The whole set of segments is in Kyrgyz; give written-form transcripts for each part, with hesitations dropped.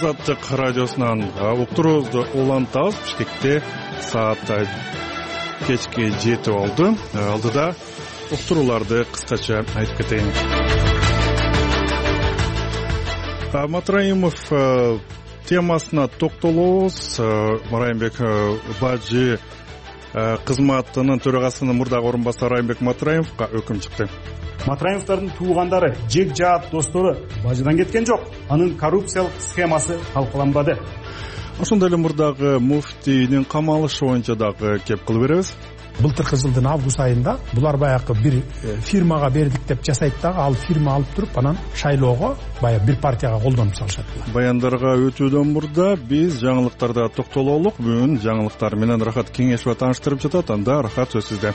Азаттык радиосунан уктуруубузду улантабыз. Бишкекте саат кечки 7 болду. Алдыда уктурууларды кыскача айтып кетейин. Матраимов темасына токтолобуз. Райымбек Бажы кызматынын төрагасынын мурдагы орун басары Райымбек Матраимовго өкүм чыкты. Матраимовдордун туугандары, жек жаап достору Бажыдан кеткен жок. Анын коррупциялык схемасы талкаланбады. Ошондой эле мурдагы муфтийнин камалышы боюнча дагы кеп кылып беребиз. Былтыркы жылдын август айында булар баягы бир фирмага бердик деп жасайт дагы, ал фирма алып туруп анан шайлоого баягы бир партияга колдонуп салышат. Баяндарга өтүүдөн мурда биз жаңылыктарда токтололук. Бүгүн жаңылыктар менен Рахат Кеңешова тааныштырып жатат. Анда Рахат сөз сизде.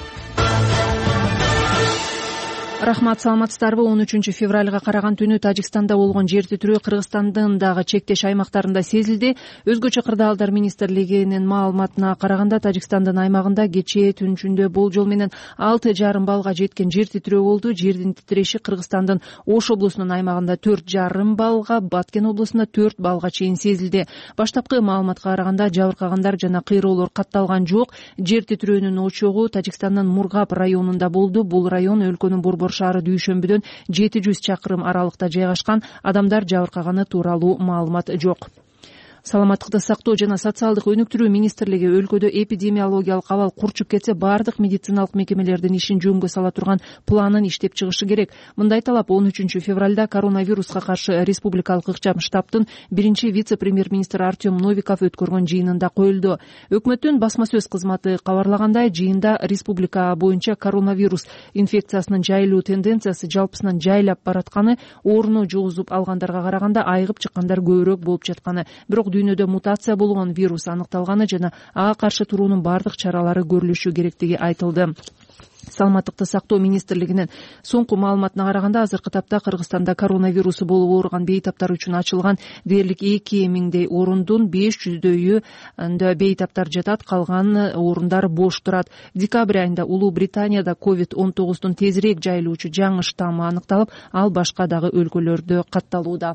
Рахмат, саламатсыздарбы? 13 февралга караган түнү Тажикстанда болгон жер титирөө Кыргызстандын дагы чектеш аймактарында сезилди. Өзгөчө кырдаалдар министрлигинин маалыматына караганда Тажикстандын аймагында кечээ түнчүндө болжол менен 6,5 баллга жеткен жер титирөө болду. Жердин титиреши Кыргызстандын Ош облусунун аймагында 4,5 баллга, Баткен облусунда 4 баллга чейин сезилди. Баштапкы маалыматка караганда жабыркагандар жана кыйроолор катталган жок. Жер титирөөнүн очогу Тажикстандын Мургаб районунда болду. Бул район өлкөнүн Борбор шаары дүйшөмбүдөн 700 чакырым аралыкта жайгашкан. Адамдар жабыркаганы тууралуу маалымат жок. Саламаттыкты сактоо жана социалдык өнүктүрүү министрлиги өлкөдө эпидемиологиялык абал курчуп кетсе, бардык медициналык мекемелердин ишин жөнгө сала турган планын иштеп чыгышы керек. Мындай талап 13 февралда коронавируска каршы республикалык ыкчам штабтын биринчи вице-премьер-министри Артем Новиков өткөргөн жыйынында коюлду. Өкмөттүн басма сөз кызматы кабарлагандай, жыйында республика боюнча коронавирус инфекциясынын жайылуу тенденциясы жалпысынан жайлап баратканы, ооруну жугузуп алгандарга караганда айыгып чыккандар көбүрөөк болуп жатканы, бирок дүйнөдө мутация болгон вирус аныкталганы жана ага каршы туруунун бардык чаралары көрүлүшү керектиги айтылды. Саламаттыкты сактоо министрлигинин соңку маалыматына караганда, азыркы тапта Кыргызстанда коронавирусу болуп ооруган бейтаптар үчүн ачылган дээрлик 2000 орундун 500 бейтаптар жатат, калган орундар бош турат. Декабрь айында Улуу Британияда COVID-19 тезирээк жайылуучу жаңы штаммы аныкталып, ал башка дагы өлкөлөрдө катталууда.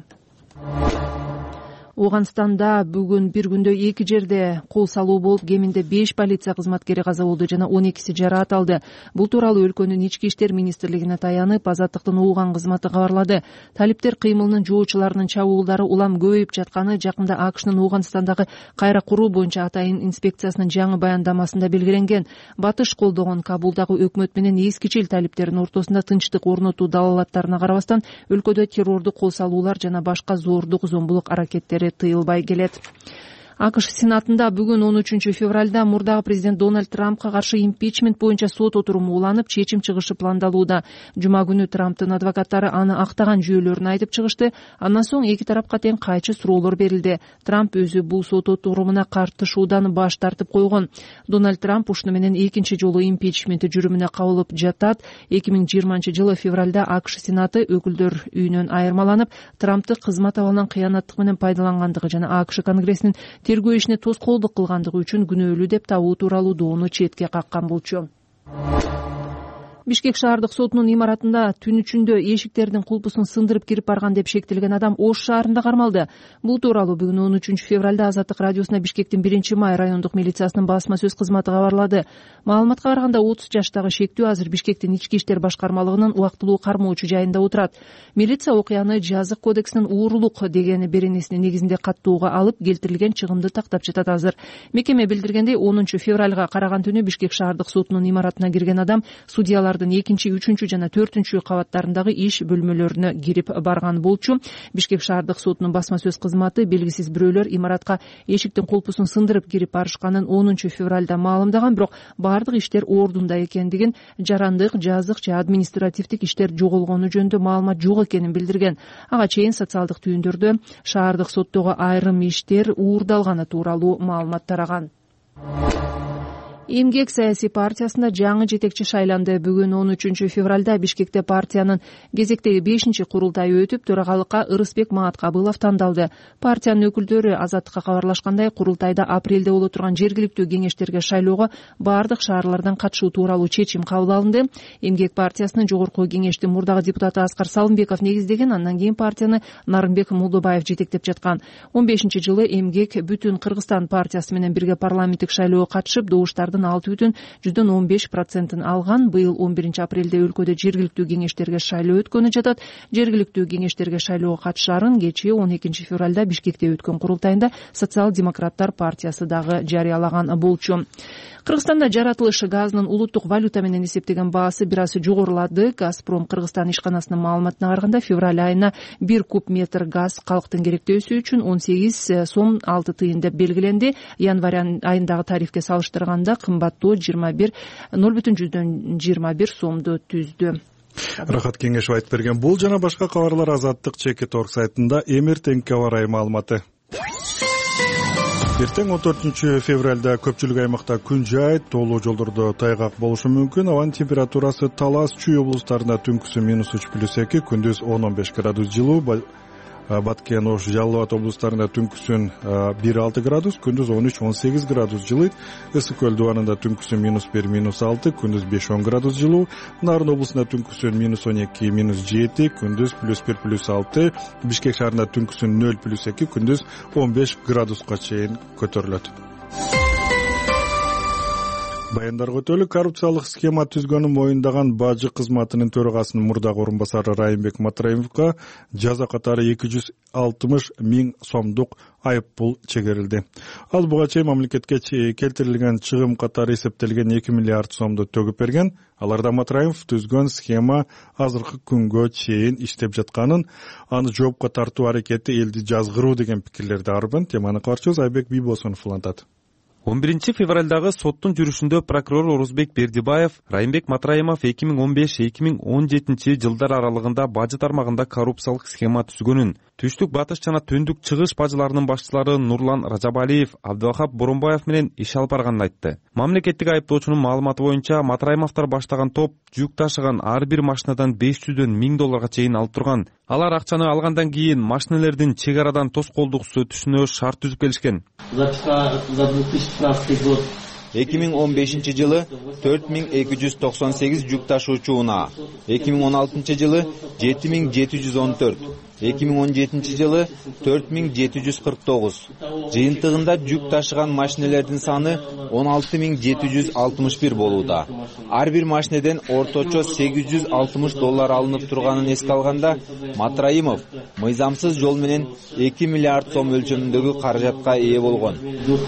Ооганстанда бүгүн бир күндө 2 жерде кол салуу болуп, кеминде 5 полиция кызматкери каза болду жана 12 жараат алды. Бул тууралуу өлкөнүн ички иштер министрлигине таянып, Азаттыктын уган кызматы кабарлады. Талиптер кыймылынын жоочуларынын чабуулдары улам көбөйүп жатканы жакында АКШнын Ооганстандагы кайра куруу боюнча атайын инспекциясынын жаңы баяндамасында белгиленген. Батыш колдогон Кабулдагы өкмөт менен эскичил талиптердин ортосунда тынчтык орнотуу далаалаттарына карабастан, өлкөдө террордук кол салуулар жана башка зордук зомбулук аракеттери тыйылбай келет. АКШ Сенатында бүгүн 13 февралда мурдагы президент Дональд Трампка каршы импичмент боюнча сот отуруму уланып, чечим чыгышы пландалууда. Жума күнү Трамптын адвокаттары аны актаган жүйөлөрүн айтып чыгышты. Андан соң эки тарапка тең кайчы суроолор берилди. Трамп өзү бул сот отурумуна катышуудан баш тартып койгон. Дональд Трамп ушуну менен экинчи жолу импичменти жүрүмүнө кабылып жатат. 2020 жылы февралда АКШ Сенаты өкүлдөр үйүнөн айырмаланып, Трампты кызмат абалынан кыянаттык менен пайдалангандыгы жана АКШ Конгрессинин тергөө ишине тоскоолдук кылгандыгы үчүн күнөөлүү деп табуу тууралуу доону четке каккан болчу. Бишкек шаардык сотунун имаратында түн ичинде эшиктердин кулпусун сындырып кирип барган деп шектелген адам Ош шаарында кармалды. Бул тууралуу бүгүн 13 февралда Азаттык радиосуна Бишкектин 1-май райондук милициясынын басма сөз кызматы кабарлады. Маалыматка караганда 30 жаштагы шектүү азыр Бишкектин ички иштер башкармалыгынын убактылуу кармоочу жайында отурат. Милиция окуяны жазык кодексинин уурулук деген беренесинин негизинде каттууга алып, келтирилген чыгымды тактап жатат азыр. Мекеме билдиргендей, 10 февралга караган түнү Бишкек шаардык сотунун имаратына кирген адам судьялар 2, 3 жана 4 кабаттарындагы иш бөлмөлөрүнө кирип барган болчу. Бишкек шаардык сотунун басма сөз кызматы белгисиз бирөөлөр имаратка эшиктин кулпусун сындырып кирип барышканын 10 февралда маалымдаган, бирок бардык иштер ордунда экендигин, жарандык, жазык же административдик иштер жоголгону жөнүндө маалымат жок экенин билдирген. Ага чейин социалдык түйүндөрдө шаардык соттогу айрым иштер уурдалганы тууралуу маалымат тараган. Эмгек саясий партиясында жаңы жетекчи шайланды. Бүгүн 13 февралда Бишкекте партиянын кезектеги 5-курултайы өтүп, төрагалыкка Ырысбек Мааткабылов тандалды. Партиянын өкүлдөрү Азаттыкка кабарлашкандай, курултайда апрелде боло турган жергиликтүү кеңештерге шайлоого бардык шаарлардан катышуу тууралуу чечим кабыл алынды. Эмгек партиясынын жогорку кеңештин мурдагы депутаты Аскар Салымбеков негиздеген, андан кийин партияны Нарымбек Молдобаев жетектеп жаткан. 15-жылы Эмгек бүтүн Кыргызстан партиясы менен бирге парламенттик шайлоого катышып, добуштардын 6,15% алган. Быйыл 11 апрелде өлкөдө жергиликтүү кеңештерге шайлоо өткөнү жатат. Жергиликтүү кеңештерге шайлоого катышаарын кечээ 12 февралда Бишкекте өткөн курултайында Социал-демократтар партиясы дагы жарыялаган болчу. Кыргызстанда жаратылыш газынын улуттук валюта менен эсептеген баасы бир аз жогорулады. Газпром Кыргызстан ишканасынын маалыматына караганда, февраль айына 1 куб метр газ калктын керектөөсү үчүн 18 сом 6 тыйын деп белгиленди. Январь айындагы тарифке салыштырганда кымбаттоо 0,21 сомду түздү. Рахат Кеңешов айтып берген. Бул жана башка кабарлар Азаттык Чекит.org сайтында эмертеңке барай маалыматы. Эртең 14 февралда көпчүлүк аймакта күн жайыт, тоолуу жолдордо тайгак болушу мүмкүн. Абанын температурасы Талас, Чүй облустарында түнкүсү -3+2, күндүз 10-15 градус жылуу. Баткен, Ош, Жалал Абад облустарында түнкүсүн 1-6 градус, күндүз 13-18 градус жылыйт. Ысык Көл дубанында түнкүсүн -1-6, күндүз 5-10 градус жылуу. Нарын облусунда түнкүсүн -12-7, күндүз +1-+6. Бишкек шаарында түнкүсүн 0+2, күндүз 15 градуска чейин көтөрүлөт. Баяндарга өтөлүк. Коррупциялык схема түзгөнүн моюндаган бажы кызматынын төрагасынын мурдагы орун басары Райымбек Матраимовго жаза катары 260 000 сомдук айыппул чегерилди. Ал буга чейин мамлекетке келтирилген чыгым катары эсептелген 2 миллиард сомду төгүп берген. Аларда Матраимов түзгөн схема азыркы күнгө чейин иштеп жатканын, аны жоопко тартуу аракети элди жазгыруу деген пикирлерди арбын. Теманы каарчыбыз Айбек Бийбосунов улантат. 11 февралдагы соттун жүрүшүндө прокурор Орузбек Бердибаев Райымбек Матраимов 2015-2017 жылдар аралыгында бажы тармагында коррупциялык схема түзгөнүн, түштүк, батыш жана төндүк чыгыш бажыларынын башчылары Нурлан Ражабалиев, Абдывахап Боронбаев менен иш алып барганын айтты. Мамлекеттик айыптоочунун маалыматы боюнча Матраимовдор баштаган топ жүк ташыган ар бир машинадан 500 000 долларга чейин алып турган. Алар акчаны алгандан кийин машинелердин чек арадан тоскоолдук өтүшүнө шарт түзүп келишкен. 2015 жылы 4298 жүк ташуучу унаа, 2016 жылы 7714, 2017 жылы 4749. Жыйынтыгында жүк ташыган машинелердин саны 16761 болууда. Ар бир машинеден орточо 860 доллар алынып турганын эске алганда, Матраимов мыйзамсыз жол менен 2 миллиард сом өлчөмүндөгү каражатка ээ болгон.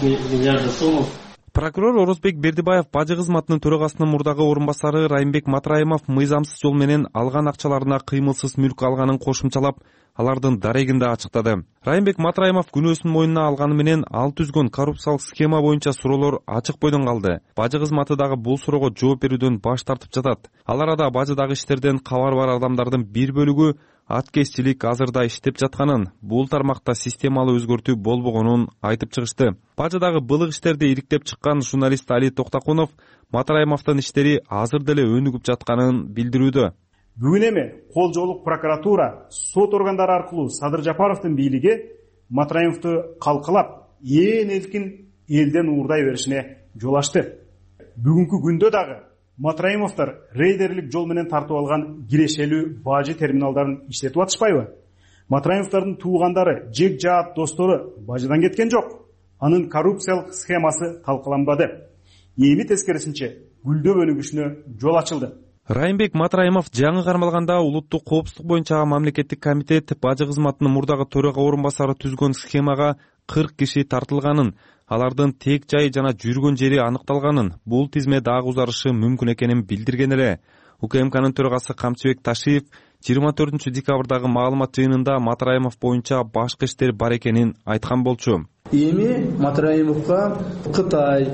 Прокурор Орузбек Бердибаев бажы кызматынын төрагасынын мурдагы орун басары Райымбек Матраимов мыйзамсыз жол менен алган акчаларына кыймылсыз мүлк алганын кошумчалап, алардын дарегин да ачыктады. Райымбек Матраимов күнөөсүн мойнуна алганы менен ал түзгөн коррупциялык схема боюнча суроолор ачык бойдон калды. Бажы кызматы дагы бул суроого жооп берүүдөн баш тартып жатат. Ал арада бажыдагы иштерден кабар бар адамдардын бир бөлүгү аткезчилик азырда иштеп жатканын, бул тармакта системалуу өзгөртүү болбогонун айтып чыгышты. Бажыдагы былык иштерди ириктеп чыккан журналист Али Токтакунов Матраимовдун иштери азыр деле өнүгүп жатканын билдирүүдө. Бүгүн эми кол жоолук прокуратура сот органдары аркылуу Садыр Жапаровдун бийлиги Матраимовду калкалап, ээн элкин элден уурдай беришине жол ачты. Бүгүнкү күндө дагы Матраимовдор рейдерлик жол менен тартып алган кирешелүү бажы терминалдарын иштетип атышпайбы? Матраимовдордун туугандары, жек жаат достору бажыдан кеткен жок. Анын коррупциялык схемасы талкаланбады. Эми тескерисинче гүлдөп өнүгүшүнө жол ачылды. Райымбек Матраимов жаңы кармалганда улуттук коопсуздук боюнча мамлекеттик комитет бажы кызматынын мурдагы төрага орун басары түзгөн схемага 40 киши тартылганын, алардын тек жайы жана жүргөн жери аныкталганын, бул тизме дагы узарышы мүмкүн экенин билдирген эле. УКМКнын төрагасы Камчыбек Ташиев 24 декабрдагы маалымат жыйынында Матраимов боюнча башка иштер бар экенин айткан болчу. Эми Матраимовго Кытай,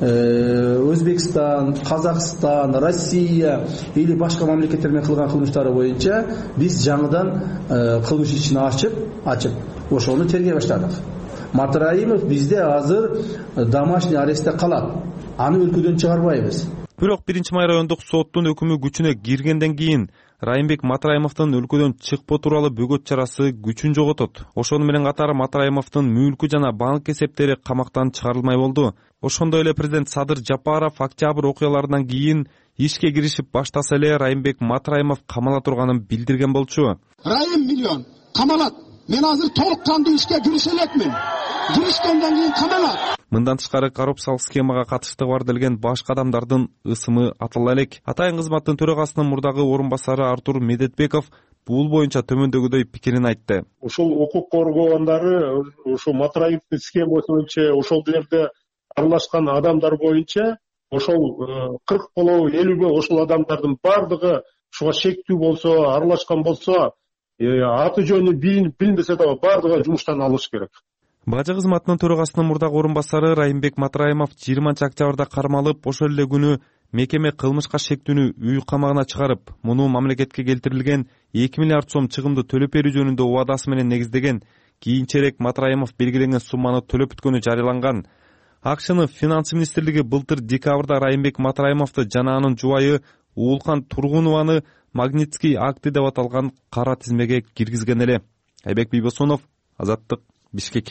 Өзбекстан, Казакстан, Россия или башка мамлекеттер менен кылган кылмыштары боюнча биз жаңыдан кылмыш ишин ачып, ошону тергей баштадык. Матраимов бизде азыр домашний арестте калат. Аны өлкөдөн чыгарбайбыз. Бирок 1 май райондук соттун өкүмү күчүнө киргенден кийин Райымбек Матраимовдун өлкөдөн чыкпоо тууралуу бөгөт чарасы күчүн жоготот. Ошону менен катар Матраимовдун мүлкү жана банк эсептери камактан чыгарылмай болду. Ошондой эле президент Садыр Жапаров октябрь окуяларынан кийин ишке киришип баштаса эле Райымбек Матраимов камала турганын билдирген болчу. Райым миллион камалат. Мен азыр толук кандуу ишке кирише элекмин. Киришкенден кийин камалат. Мындан тышкары коррупциялык схемага катыштыгы бар делген башка адамдардын ысымы атала элек. Атайын кызматтын төрагасынын мурдагы орун басары Артур Медетбеков бул боюнча төмөндөгүдөй пикирин айтты. Ушул укук коргоогондары ошо Матраимовдун схемасы боюнча ошол жерде аралашкан адамдар боюнча ошол 40 болобу 50 ошол адамдардын бардыгы ушуга шектүү болсо, аралашкан болсо, аты жөнү билинбесе да бардыгы жумуштан алыш керек. Бажы кызматынын төрагасынын мурдагы орун басары Райымбек Матраимов 20-октябрда кармалып, ошол эле күнү мекеме кылмышка шектүүнү үй камагына чыгарып, муну мамлекетке келтирилген 2 миллиард сом чыгымды төлөп берүү жөнүндө убадасы менен негиздеген. Кийинчерээк Матраимов белгиленген сумманы төлөп бүткөнү жарыяланган. АКШнын финансы министрлиги былтыр декабрда Райымбек Матраимовду жана анын жубайы Уулкан Тургунованы Магнитский акты деп аталган кара тизмеге киргизген эле. Айбек Бийбосонов, Азаттык, Бишкек.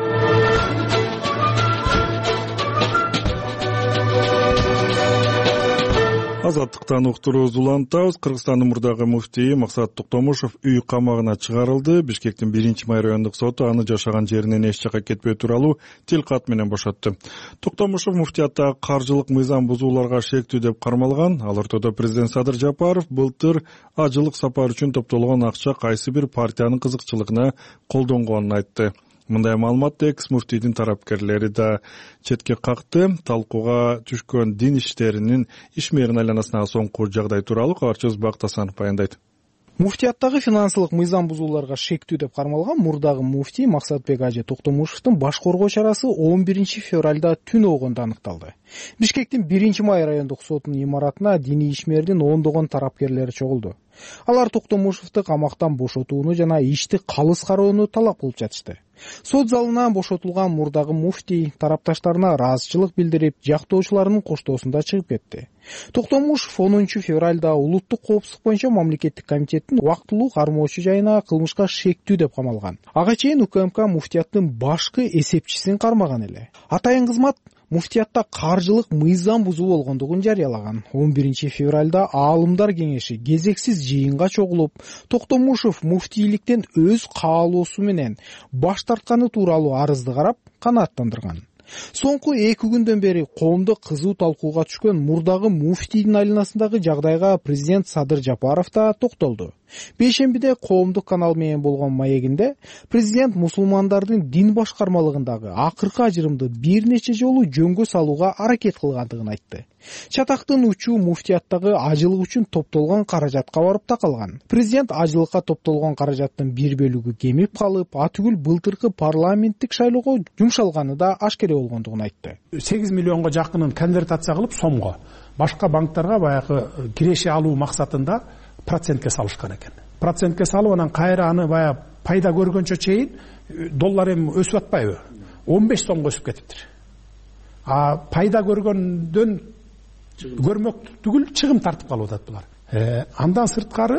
Азаттыктан уктуруубузду улантабыз. Кыргызстандын мурдагы муфтийи Максат Токтомушев үй камагына чыгарылды. Бишкектин 1 май райондук соту аны жашаган жеринен эч жакка кетпөө тууралуу тил кат менен бошотту. Токтомушев муфтияттагы каржылык мыйзам бузууларга шектүү деп кармалган. Ал ортодо президент Садыр Жапаров былтыр ажылык сапар үчүн топтолгон акча кайсы бир партиянын кызыкчылыгына колдонгонун айтты. Мындай маалыматты экс-муфтийдин тарапкерлери да четке какты. Талкууга түшкөн дин иштеринин ишмерин айланасындагы соңку жагдай тууралуу кабарчыбыз Бакыт Асанов баяндайт. Муфтияттагы финансылык мыйзам бузууларга шектүү деп кармалган мурдагы муфтий Максатбек Ажы Токтомушевдун баш коргоо чарасы 11 февралда түн огондо аныкталды. Бишкектин 1 май райондук сотунун имаратына диний ишмердин ондогон тарапкерлери чогулду. Алар Токтомушевди камактан бошотууну жана ишти калыс кароону талап кылып жатышты. Сот залынан бошотулган мурдагы муфтий тарапташтарына ыраазычылык билдирип, жактоочуларынын коштоосунда чыгып кетти. Токтомушев 10 февралда улуттук коопсуздук боюнча мамлекеттик комитеттин убактылуу кармоочу жайына кылмышка шектүү деп камалган. Ага чейин УКМК муфтияттын башкы эсепчисин кармаган эле. Атайын кызмат муфтиятта каржылык мыйзам бузуу болгондугун жарыялаган. 11 февралда аалымдар кеңеши кезексиз жыйынга чогулуп, Токтомушев муфтийликтен өз каалоосу менен баш тартканы тууралуу арызды карап канааттандырган. Соңку 2 күндөн бери коомдо кызуу талкууга түшкөн мурдагы муфтийдин айланасындагы жагдайга президент Садыр Жапаров да токтолду. Бейшембиде коомдук канал менен болгон маегинде президент мусулмандардын дин башкармалыгындагы акыркы ажырымды бир нече жолу жөнгө салууга аракет кылгандыгын айтты. Чатактын учуу муфтияттагы ажылык үчүн топтолгон каражатка барып такалган. Президент ажылыкка топтолгон каражаттын бир бөлүгү кемип калып, атүгүл былтыркы парламенттик шайлоого жумшалганы да ашкере болгондугун айтты. 8 миллионго жакынын конвертация кылып сомго башка банктарга баягы киреше алуу максатында процентке салышкан экен. Процентке салып анан кайра аны баягы пайда көргөнчө чейин доллар эми өсүп атпайбы? 15 сомго өсүп кетиптир. А пайда көргөндөн көрмөк түгүл чыгым тартып калып атат булар. Андан сырткары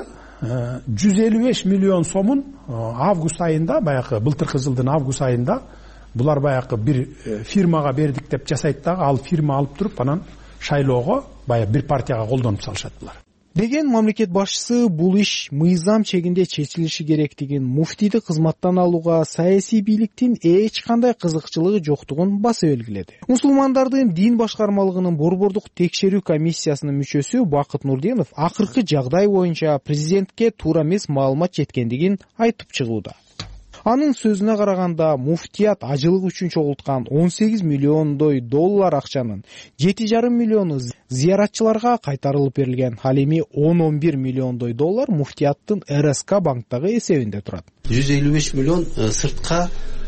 155 миллион сомун август айында, баягы былтыркы жылдын август айында булар баягы бир фирмага бердик деп жасайт дагы, ал фирма алып туруп анан шайлоого баягы бир партияга колдонуп салышат булар. Деген мамлекет башчысы бул иш мыйзам чегинде чечилиши керектигин, муфтийди кызматтан алууга саясий бийликтин эч кандай кызыкчылыгы жоктугун баса белгиледи. Мусулмандардын дин башкармалыгынын борбордук текшерүү комиссиясынын мүчөсү Бакыт Нурденов акыркы жагдай боюнча президентке туура эмес маалымат жеткендигин айтып чыгууда. Анын сөзүнө караганда, муфтият ажылык үчүн чогулткан 18 миллиондой доллар акчанын 7,5 миллиону зыяратчыларга кайтарылып берилген. Ал эми 10-11 миллиондой доллар муфтияттын РСК банктагы эсебинде турат. 155 миллион сыртка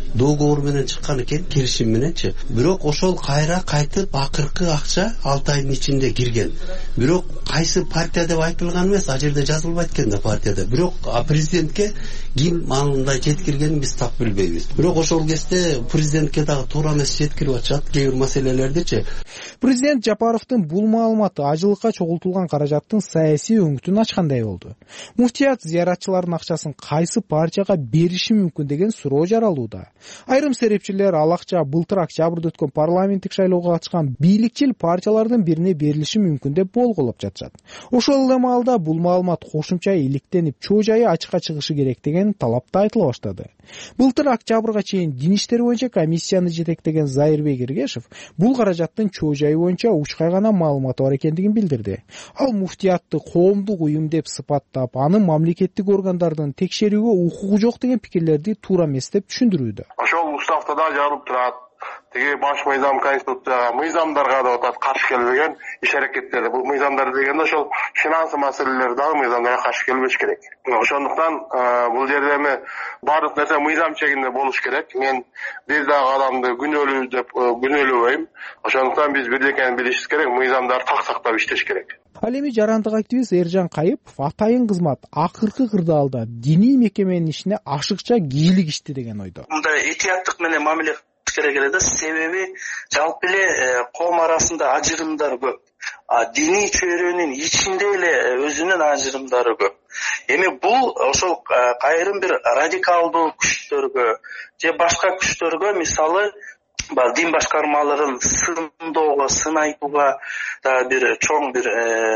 договор менен чыккан экен, келишим мененчи. Бирок ошол кайра кайтып акыркы акча 6 айдын ичинде кирген. Бирок кайсы партия деп айтылган эмес, ал жерде жазылбайт экен да партияда. Бирок президентке ким мындай жеткиргенин биз так билбейбиз. Бирок ошол кезде президентке дагы туура эмес жеткирип атышат кээ бир маселелердичи. Президент Жапаровдун бул маалыматы ажылыкка чогултулган каражаттын саясий өңүтүн ачкандай болду. Муфтият зыяратчылардын акчасын кайсы партияга бериши мүмкүн деген суроо жаралууда. Айрым серепчилер ал акча былтыр октябрда өткөн парламенттик шайлоого катышкан бийликчил партиялардын бирине берилиши мүмкүн деп болгулап жатышат. Ошол эле маалда бул маалымат кошумча иликтенип, чоо жайы ачыкка чыгышы керек деген талап да айтыла баштады. Былтыр октябрга чейин Дин иштери боюнча комиссияны жетектеген Зайырбек Эргешев бул каражаттын чоо жайы боюнча учкай гана маалыматы бар экендигин билдирди. Ал муфтиятты коомдук уюм деп сыпаттап, аны мамлекеттик органдардын текшерүүгө укугу жок деген пикирлерди туура эмес деп түшүндүрүүдө. Ошол уставда да жазылып турат. Тиги баш мыйзам конституцияга, мыйзамдарга да атат каршы келбеген иш аракеттерди. Бул мыйзамдар дегенде ошол финансы маселелер дагы мыйзамдарга каршы келбеш керек. Ошондуктан бул жерде эми баардык нерсе мыйзам чегинде болуш керек. Мен бир дагы адамды күнөөлүү деп күнөөлөбөйм. Ошондуктан биз бирдей экенин билишибиз керек, мыйзамдарды так сактап иштеш керек. Ал эми жарандык активист Эржан Кайыпов атайын кызмат акыркы кырдаалда диний мекеменин ишине ашыкча кийлигишти деген ойдо. Мындай этияттык менен мамиле керек эле да, себеби жалпы эле коом арасында ажырымдар көп. Диний чөйрөнүн ичинде эле өзүнүн ажырымдары көп. Эми бул ошол айрым бир радикалдуу күчтөргө же башка күчтөргө, мисалы дин башкармаларын сындоого, сын айтууга да бир чоң бир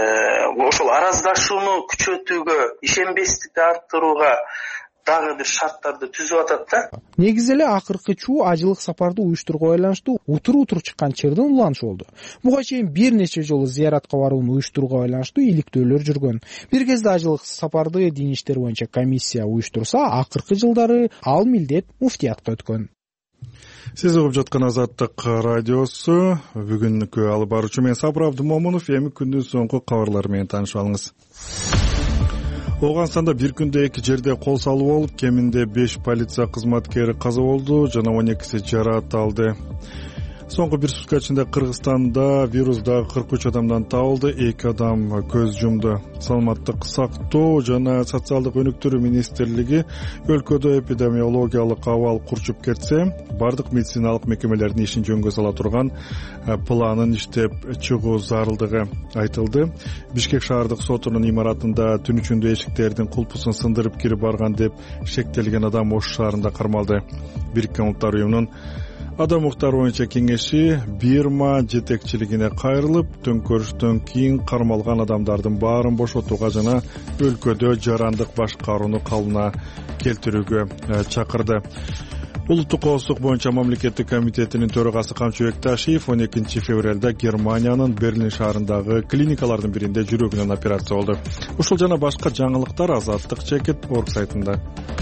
ошол араздашууну күчөтүүгө, ишенбестикти арттырууга дагы бир шарттарды түзүп атат да. Негизи эле акыркы чуу ажылык сапарды уюштурууга байланыштуу утур чыккан чырдын уланышы болду. Буга чейин бир нече жолу зыяратка барууну уюштурууга байланыштуу иликтөөлөр жүргөн. Бир кезде ажылык сапарды дин иштери боюнча комиссия уюштурса, акыркы жылдары ал милдет муфтиятка өткөн. Сиз угуп жаткан Азаттык радиосу. Бүгүнкү алып баруучу мен Сабыр Абдымомунов. Эми күндүн соңку кабарлары менен таанышып алыңыз. Ооганстанда бир күндө 2 жерде кол салуу болуп, кеминде 5 полиция кызматкери каза болду, жана 12 жаракат алды. Соңку бир сутка ичинде Кыргызстанда вирустагы 43 адамдан табылды, 2 адам көз жумду. Саламаттык сактоо жана социалдык өнүктүрүү министрлиги өлкөдө эпидемиологиялык абал курчуп кетсе, бардык медициналык мекемелердин ишин жөнгө сала турган планын иштеп чыгуу зарылдыгы айтылды. Бишкек шаардык сотунун имаратында түн ичинде эшиктердин кулпусун сындырып кирип барган деп шектелген адам Ош шаарында кармалды. Бириккен Улуттар уюмунун Адам укуктары боюнча кеңеши Бирма жетекчилигине кайрылып, төңкөрүштөн кийин кармалган адамдардын баарын бошотууга жана өлкөдө жарандык башкарууну калыбына келтирүүгө чакырды. Улуттук коопсуздук боюнча мамлекеттик комитетинин төрагасы Камчы Бекташиев 12 февралда Германиянын Берлин шаарындагы клиникалардын биринде жүрөгүнөн операция болду. Ушул жана башка жаңылыктар Азаттык.org сайтында.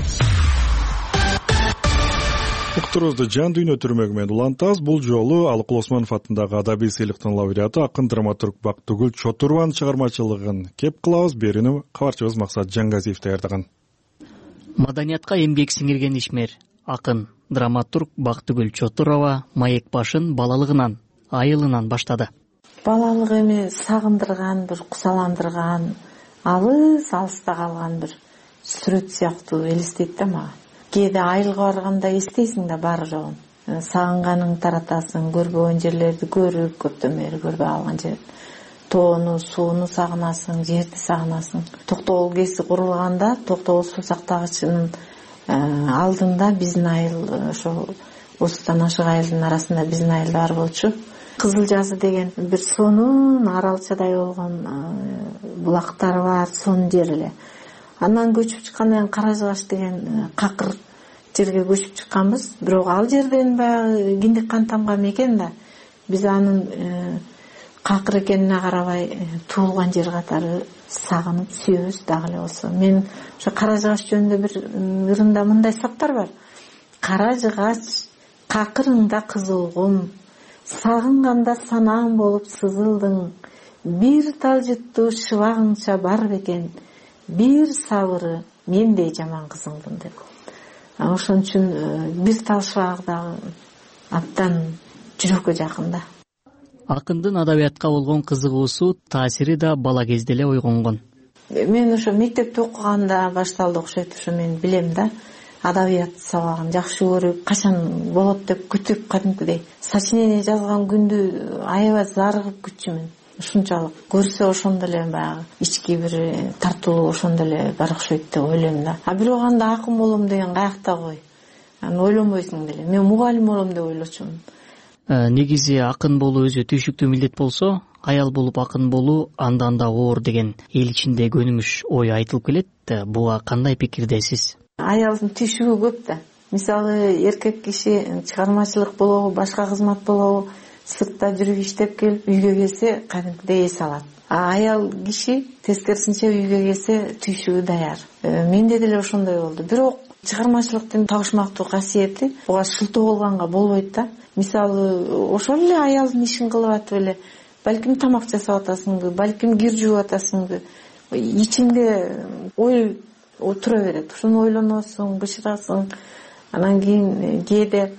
Уктурубузду жан дүйнө түрмөгү менен улантабыз. Бул жолу Алыкул Осмонов атындагы адабий сыйлыктын лауреаты акын драматург Бактыгүл Чотурованын чыгармачылыгын кеп кылабыз. Берүүнү кабарчыбыз Максат Жангазиев даярдаган. Маданиятка эмгек сиңирген ишмер, акын драматург Бактыгүл Чотурова маек башын балалыгынан, айылынан баштады. Балалык эми сагындырган, бир кусаландырган, алыста калган бир сүрөт сыяктуу элестейт да мага. Кээде айылга барганда эстейсиң да бар жогун. Сагынганың таратасың, көрбөгөн жерлерди көрүп, көптөн бери көрбөй калган жер. Тоону, сууну сагынасың, жерди сагынасың. Токтогул кеси курулганда, Токтогул суу сактагычынын алдында биздин айыл, ошол 30тан ашык айылдын арасында биздин айыл бар болчу. Кызыл жазы деген бир сонун аралчадай болгон булактары бар, сонун жер эле. Андан көчүп чыккандан Каражыгаш деген какыр жерге көчүп чыкканбыз. Бирок ал жерден баягы киндик кан тамган экен да. Биз анын какыр экенине карабай туулган жер катары сагынып сүйөбүз дагы эле болсо. Мен ошо Каражыгаш жөнүндө бир ырында мындай саптар бар. Каражыгаш какырыңда кызылгум, сагынганда санаң болуп сызылдың, бир тал жыттуу шыбагыңча бар бекен. Бир сабыры мендей жаман кызыңдын деп. ошон үчүн бир талшбак дагы абдан жүрөккө жакын да. Акындын адабиятка болгон кызыгуусу, таасири да бала кезде эле ойгонгон. Мен ошо мектепте окуганда башталды окшойт, ошо мен билем да. Адабият сабагын жакшы көрүп, качан болот деп күтүп, кадимкидей сочинение жазган күндү аябай зарыгып күтчүмүн. Ушунчалык көрсө ошондо эле баягы ички бир тартылуу ошондо эле бар окшойт деп ойлойм да. А бирок анда акын болом деген каякта кой. Аны ойлонбойсуң деле. Мен мугалим болом деп ойлочумун. Негизи акын болуу өзү түйшүктүү милдет болсо, аял болуп акын болуу андан да оор деген эл ичинде көнүмүш ой айтылып келет. Буга кандай пикирдесиз? Аялдын түйшүгү көп да. Мисалы, эркек киши чыгармачылык болобу, башка кызмат болобу, сыртта жүрүп иштеп келип үйгө келсе кадимкидей эс алат. А аял киши тескерисинче үйгө келсе түйшүгү даяр. Менде деле ошондой болду. Бирок чыгармачылыктын табышмактуу касиети буга шылтоо болгонго болбойт да. Мисалы, ошол эле аялдын ишин кылып атып эле балким тамак жасап атасыңбы, балким кир жууп атасыңбы, ичиңде ой тура берет. Ошону ойлоносуң, бышырасың. Анан кийин кээде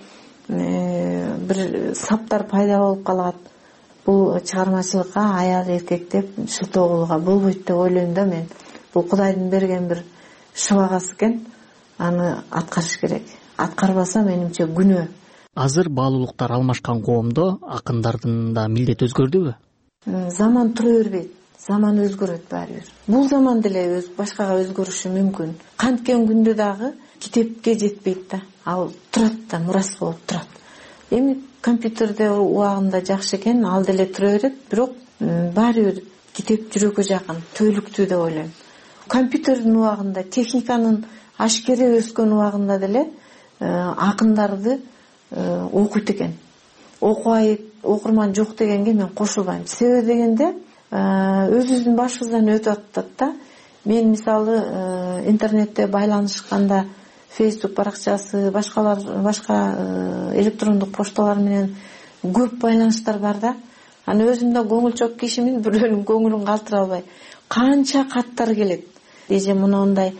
бир саптар пайда болуп калат. Бул чыгармачылыкка аял эркек деп шылтоо кылууга болбойт деп ойлойм да мен. Бул Кудайдын берген бир шыбагасы экен. Аны аткарыш керек. Аткарбаса менимче күнөө. Азыр баалуулуктар алмашкан коомдо акындардын да милдети өзгөрдүбү? Заман тура бербейт. Заман өзгөрөт баары бир. Бул заман деле башкага өзгөрүшү мүмкүн. Канткен күндө дагы китепке жетпейт да. Ал турат да, мурас болуп турат. Эми компьютерде убагында жакшы экен, ал деле тура берет, бирок баары бир китеп жүрөккө жакын, түбөлүктүү деп ойлойм. Компьютердин убагында, техниканын ашкере өскөн убагында деле акындарды окуйт экен. Окубайт, окурман жок дегенге мен кошулбайм. Себеби дегенде өзүбүздүн башыбыздан өтүп атат да. Мен мисалы интернетте байланышканда Facebook баракчасы, башка электрондук пошталар менен көп байланыштар бар да. Аны өзүм да көңүлчөк кишимин, бирөөнүн көңүлүн калтыра албай. Канча каттар келет. Эже мындай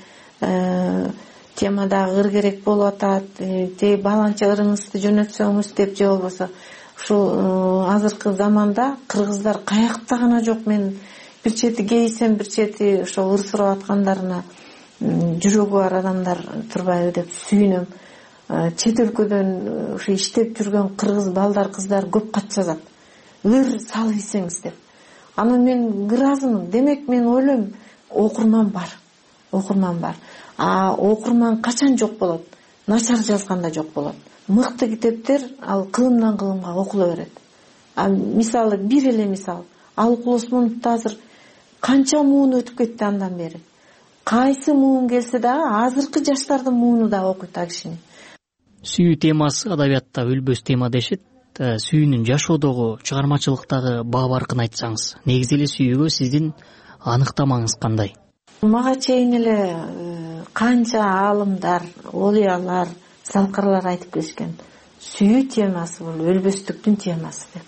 темада ыр керек болуп атат, баланча ырыңызды жөнөтсөңүз деп, же болбосо ушул азыркы заманда кыргыздар каякта гана жок. Мен бир чети кейсем, бир чети ошо ыр сурап аткандарына жүрөгү бар адамдар турбайбы деп сүйүнөм. Чет өлкөдөн ушу иштеп жүргөн кыргыз балдар, кыздар көп кат жазат. Ыр салып ийсеңиз деп. Аны мен ыраазымын. Демек мен ойлойм, окурман бар. Окурман бар. А окурман качан жок болот? Начар жазганда жок болот. Мыкты китептер ал кылымдан кылымга окула берет. А мисалы, бир эле мисал. Алык Осмоновду азыр канча муун өтүп кетти андан бери. Кайсы муун келсе дагы азыркы жаштардын мууну да окуйт а кишини. Сүйүү темасы адабиятта өлбөс тема дешет. Сүйүүнүн жашоодогу, чыгармачылыктагы баа баркын айтсаңыз. Негизи эле сүйүүгө сиздин аныктамаңыз кандай? Мага чейин эле канча аалымдар, олиялар, салкарлар айтып келишкен. Сүйүү темасы бул өлбөстүктүн темасы деп.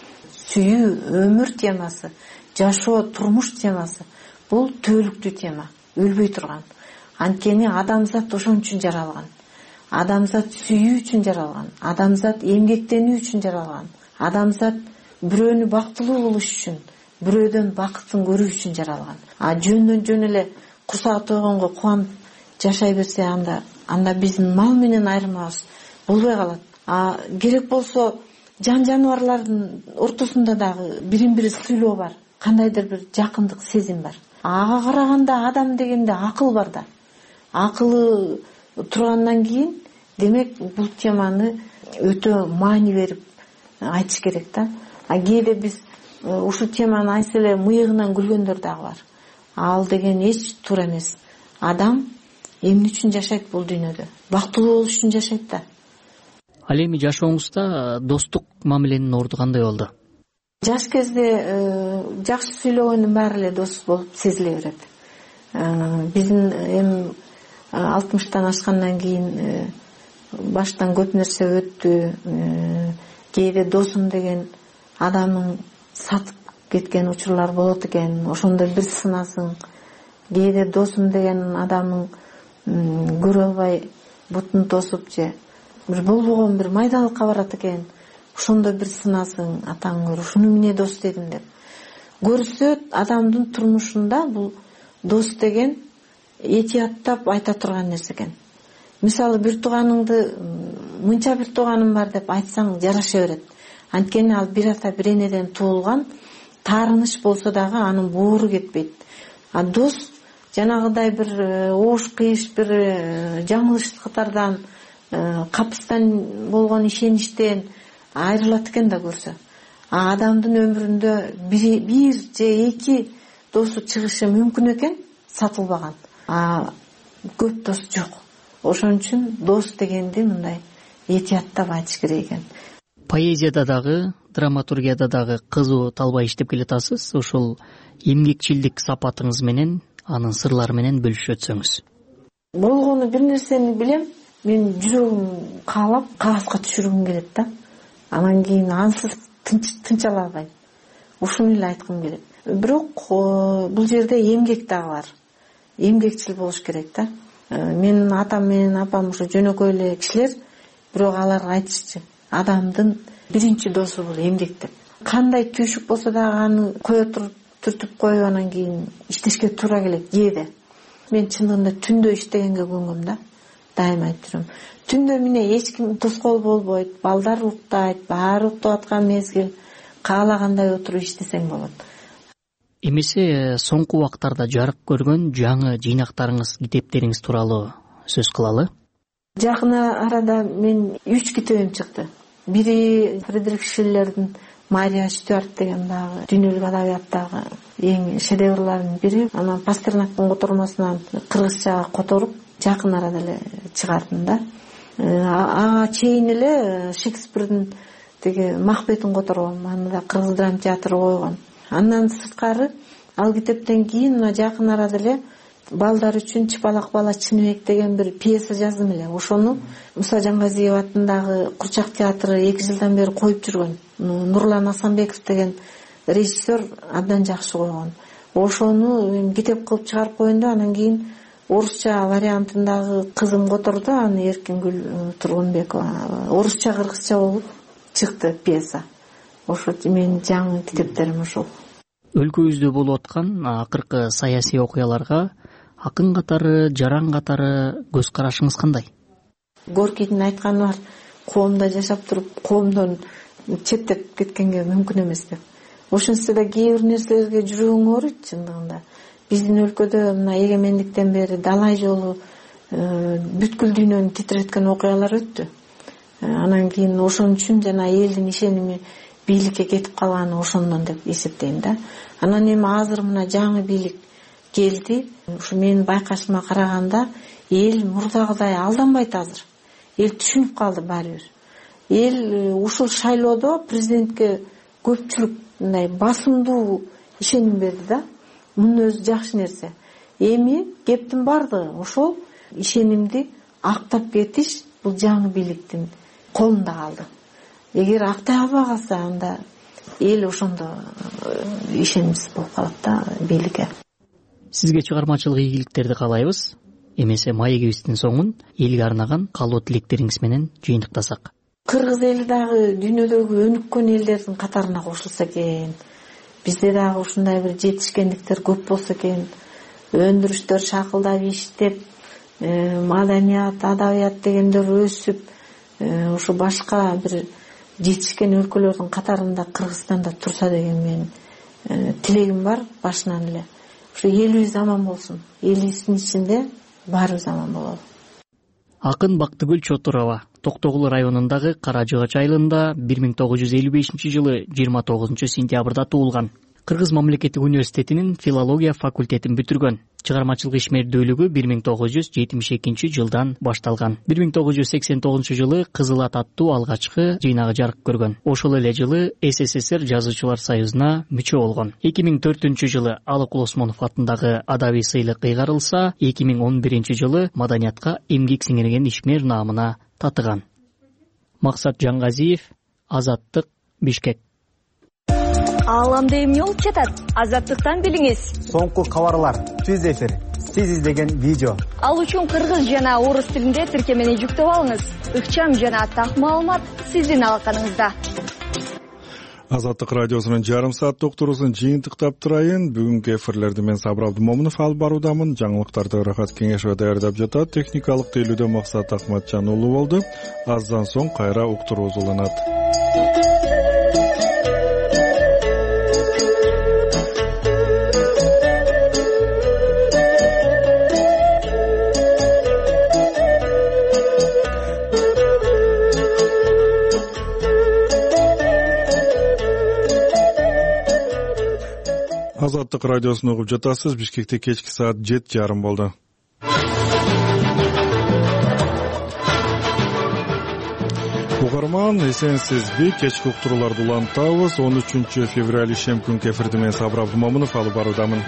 Сүйүү өмүр темасы, жашоо, турмуш темасы бул түбөлүктүү тема, өлбөй турган. Анткени адамзат ошон үчүн жаралган. Адамзат сүйүү үчүн жаралган. Адамзат эмгектенүү үчүн жаралган. Адамзат бирөөнү бактылуу кылыш үчүн, бирөөдөн бакытын көрүү үчүн жаралган. А жөндөн жөн эле курсагы тойгонго кубанып жашай берсе, анда биздин мал менен айырмабыз болбой калат. А керек болсо жан жаныбарлардын ортосунда дагы бирин бири сыйлоо бар. Кандайдыр бир жакындык, сезим бар. Ага караганда адам дегенде акыл бар да. Акылы тургандан кийин, демек бул теманы өтө маани берип айтыш керек да. А кээде биз ушул теманы айтса эле мыйыгынан күлгөндөр дагы бар. Ал деген эч туура эмес. Адам эмне үчүн жашайт бул дүйнөдө? Бактылуу болуш үчүн жашайт да. Ал эми жашооңузда достук мамиленин орду кандай болду? Жаш кезде жакшы сүйлөгөндүн баары эле дос болуп сезиле берет. Биздин эми 60-тан ашкандан кийин баштан көп нерсе өттү. Кээде досум деген адамың сатып кеткен учурлар болот экен. Ошондо бир сынасың. Кээде досум деген адамың көрө албай бутун тосуп же бир болбогон бир майдалыкка барат экен, ошондо бир сынасың, атаң ушуну эмне дос дедим деп. Көрсө адамдын турмушунда бул дос деген этияттап айта турган нерсе экен. Мисалы бир тууганыңды мынча бир тууганым бар деп айтсаң жараша берет. Анткени ал бир ата бир энеден туулган, таарыныш болсо дагы анын боору кетпейт. А дос жанагыдай бир оош кыйыш бир жаңылыштыктардан, капыстан болгон ишеничтен айрылат экен да көрсө. А адамдын өмүрүндө бир же эки досу чыгышы мүмкүн экен, сатылбаган. А көп дос жок. Ошон үчүн дос дегенди мындай этияттап айтыш керек экен. Поэзияда дагы, драматургияда дагы кызуу талбай иштеп келатасыз. Ошол эмгекчилдик сапатыңыз менен, анын сырлары менен бөлүшүп өтсөңүз. Болгону бир нерсени билем, мен жүрөгүм каалап кагазга түшүргүм келет да. Анан кийин ансыз тынчала албайм. Ушуну эле айткым келет. Бирок бул жерде эмгек дагы бар. Эмгекчил болуш керек да. Менин атам менен апам ушу жөнөкөй эле кишилер, бирок алар айтышчу, адамдын биринчи досу бул эмгек деп. Кандай түйшүк болсо дагы аны түртүп коюп анан кийин иштешке туура келет кээде. Мен чындыгында түндө иштегенге көнгөм да. Дайыма айтып жүрөм. Түндө эмне эч ким тоскоол болбойт, балдар уктайт, баары уктап аткан мезгил, каалагандай отуруп иштесең болот. Эмесе соңку убактарда жарык көргөн жаңы жыйнактарыңыз, китептериңиз тууралуу сөз кылалы. Жакын арада мен 3 китебим чыкты. Бири Фридрих Шиллердин Мария Стюарт деген дагы дүйнөлүк адабияттагы эң шедеврлардын бири. Анан Пастернактын котормосунан кыргызчага которуп жакын арада эле чыгардым да. Ага чейин эле Шекспирдин теги Махбетин которгом, аны да Кыргыз драма театры койгон. Андан сырткары ал китептен кийин мына жакын арада эле балдар үчүн Чыпалак бала Чыныбек деген бир пьеса жаздым эле. Ошону Муса Жангазиев атындагы Курчак театры 2 жылдан бери коюп жүргөн. Нурлан Асанбеков деген режиссер абдан жакшы койгон. Ошону китеп кылып чыгарып коюнду. Анан кийин орусча вариантындагы кызым которду, аны Эркингүл Тургунбекова. Орусча кыргызча болуп чыкты пьеса. Ошо менин жаңы китептерим ошол. Өлкөбүздө болуп аткан акыркы саясий окуяларга акын катары, жаран катары көз карашыңыз кандай? Горкийдин айтканы бар, коомдо жашап туруп, коомдон четтеп кеткенге мүмкүн эмес деп. Ошонсо да кээ бир нерселерге жүрөгүң ооруйт чындыгында. Биздин өлкөдө мына эгемендиктен бери далай жолу бүткүл дүйнөнү титиреткен окуялар өттү. Анан кийин ошон үчүн жана элдин ишеними бийликке кетип калганы ошондон деп эсептейм да. Анан эми азыр мына жаңы бийлик келди. Ушу менин байкашыма караганда эл мурдагыдай алданбайт азыр. Эл түшүнүп калды баары бир. Эл ушул шайлоодо президентке көпчүлүк мындай басымдуу ишеним берди да. Мунун өзү жакшы нерсе. Эми кептин бардыгы ошол ишенимди актап кетиш бул жаңы бийликтин колунда калды. Эгер актай албай калса, анда эл ошондо ишенимсиз болуп калат да бийликке. Сизге чыгармачылык ийгиликтерди каалайбыз. Эмесе маегибиздин соңун элге арнаган каалоо тилектериңиз менен жыйынтыктасак. Кыргыз эли дагы дүйнөдөгү өнүккөн элдердин катарына кошулса экен. Бизде дагы ушундай бир жетишкендиктер көп болсо экен. Өндүрүштөр шакылдап иштеп, маданият, адабият дегендер өсүп, ушу башка бир жетишкен өлкөлөрдүн катарында Кыргызстанда турса деген менин тилегим бар башынан эле. Ушу элибиз аман болсун. Элибиздин ичинде баарыбыз аман бололу. Акын Бактыгүл Чотурова Токтогул районундагы Кара Жыгач айылында 1955-жылы 29 сентябрда туулган. Кыргыз мамлекеттик университетинин филология факультетин бүтүргөн. Чыгармачылык ишмердүүлүгү 1972-жылдан башталган. 1989-жылы Кызыл ат аттуу алгачкы жыйнагы жарык көргөн. Ошол эле жылы СССР жазуучулар союзуна мүчө болгон. 2004-жылы Алык Осмонов атындагы адабий сыйлык ыйгарылса, 2011-жылы маданиятка эмгек сиңирген ишмер наамына татыган. Максат Жангазиев, Азаттык, Бишкек. Ааламда эмне болуп жатат? Азаттыктан билиңиз. Соңку кабарлар, түз эфир. сиз издеген видео. Ал үчүн кыргыз жана орус тилинде тиркемени жүктөп алыңыз. Ыкчам жана так маалымат сиздин алаканыңызда. Азаттык радиосунун жарым сааттык уктуруусун жыйынтыктап турайын. Бүгүнкү эфирлерди мен Сабыр Абдымомунов алып баруудамын. Жаңылыктарды Рахат Кеңешова даярдап жатат. Техникалык тейлүүдө Максат Акматжан уулу болду. Аздан соң кайра уктуруу уланат. Азаттык радиосун угуп жатасыз. Бишкекте кечки саат 7:30 болду. Угарман, эсенсизби? Кечки уктурууларды улантабыз. 13 февраль ишем күнкү эфирди мен Сабыр Абдымомунов алып баруудамын.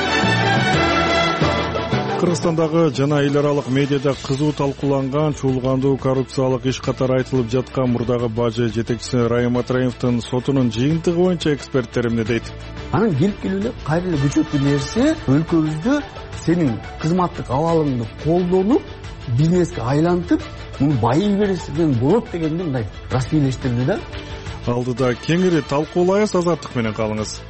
Кыргызстандагы жана эл аралык медиада кызуу талкууланган чуулгандуу коррупциялык иш катары айтылып жаткан мурдагы бажы жетекчиси Райым Матраимовдун сотунун жыйынтыгы боюнча эксперттер эмне дейт? Анын келип келүүнү кайра эле күчөткөн нерсе өлкөбүздө сенин кызматтык абалыңды колдонуп бизнеске айлантып муну байый берсең болот дегенди мындай расмийлештирди да. Алдыда кеңири талкуулайбыз, азаттык менен калыңыз.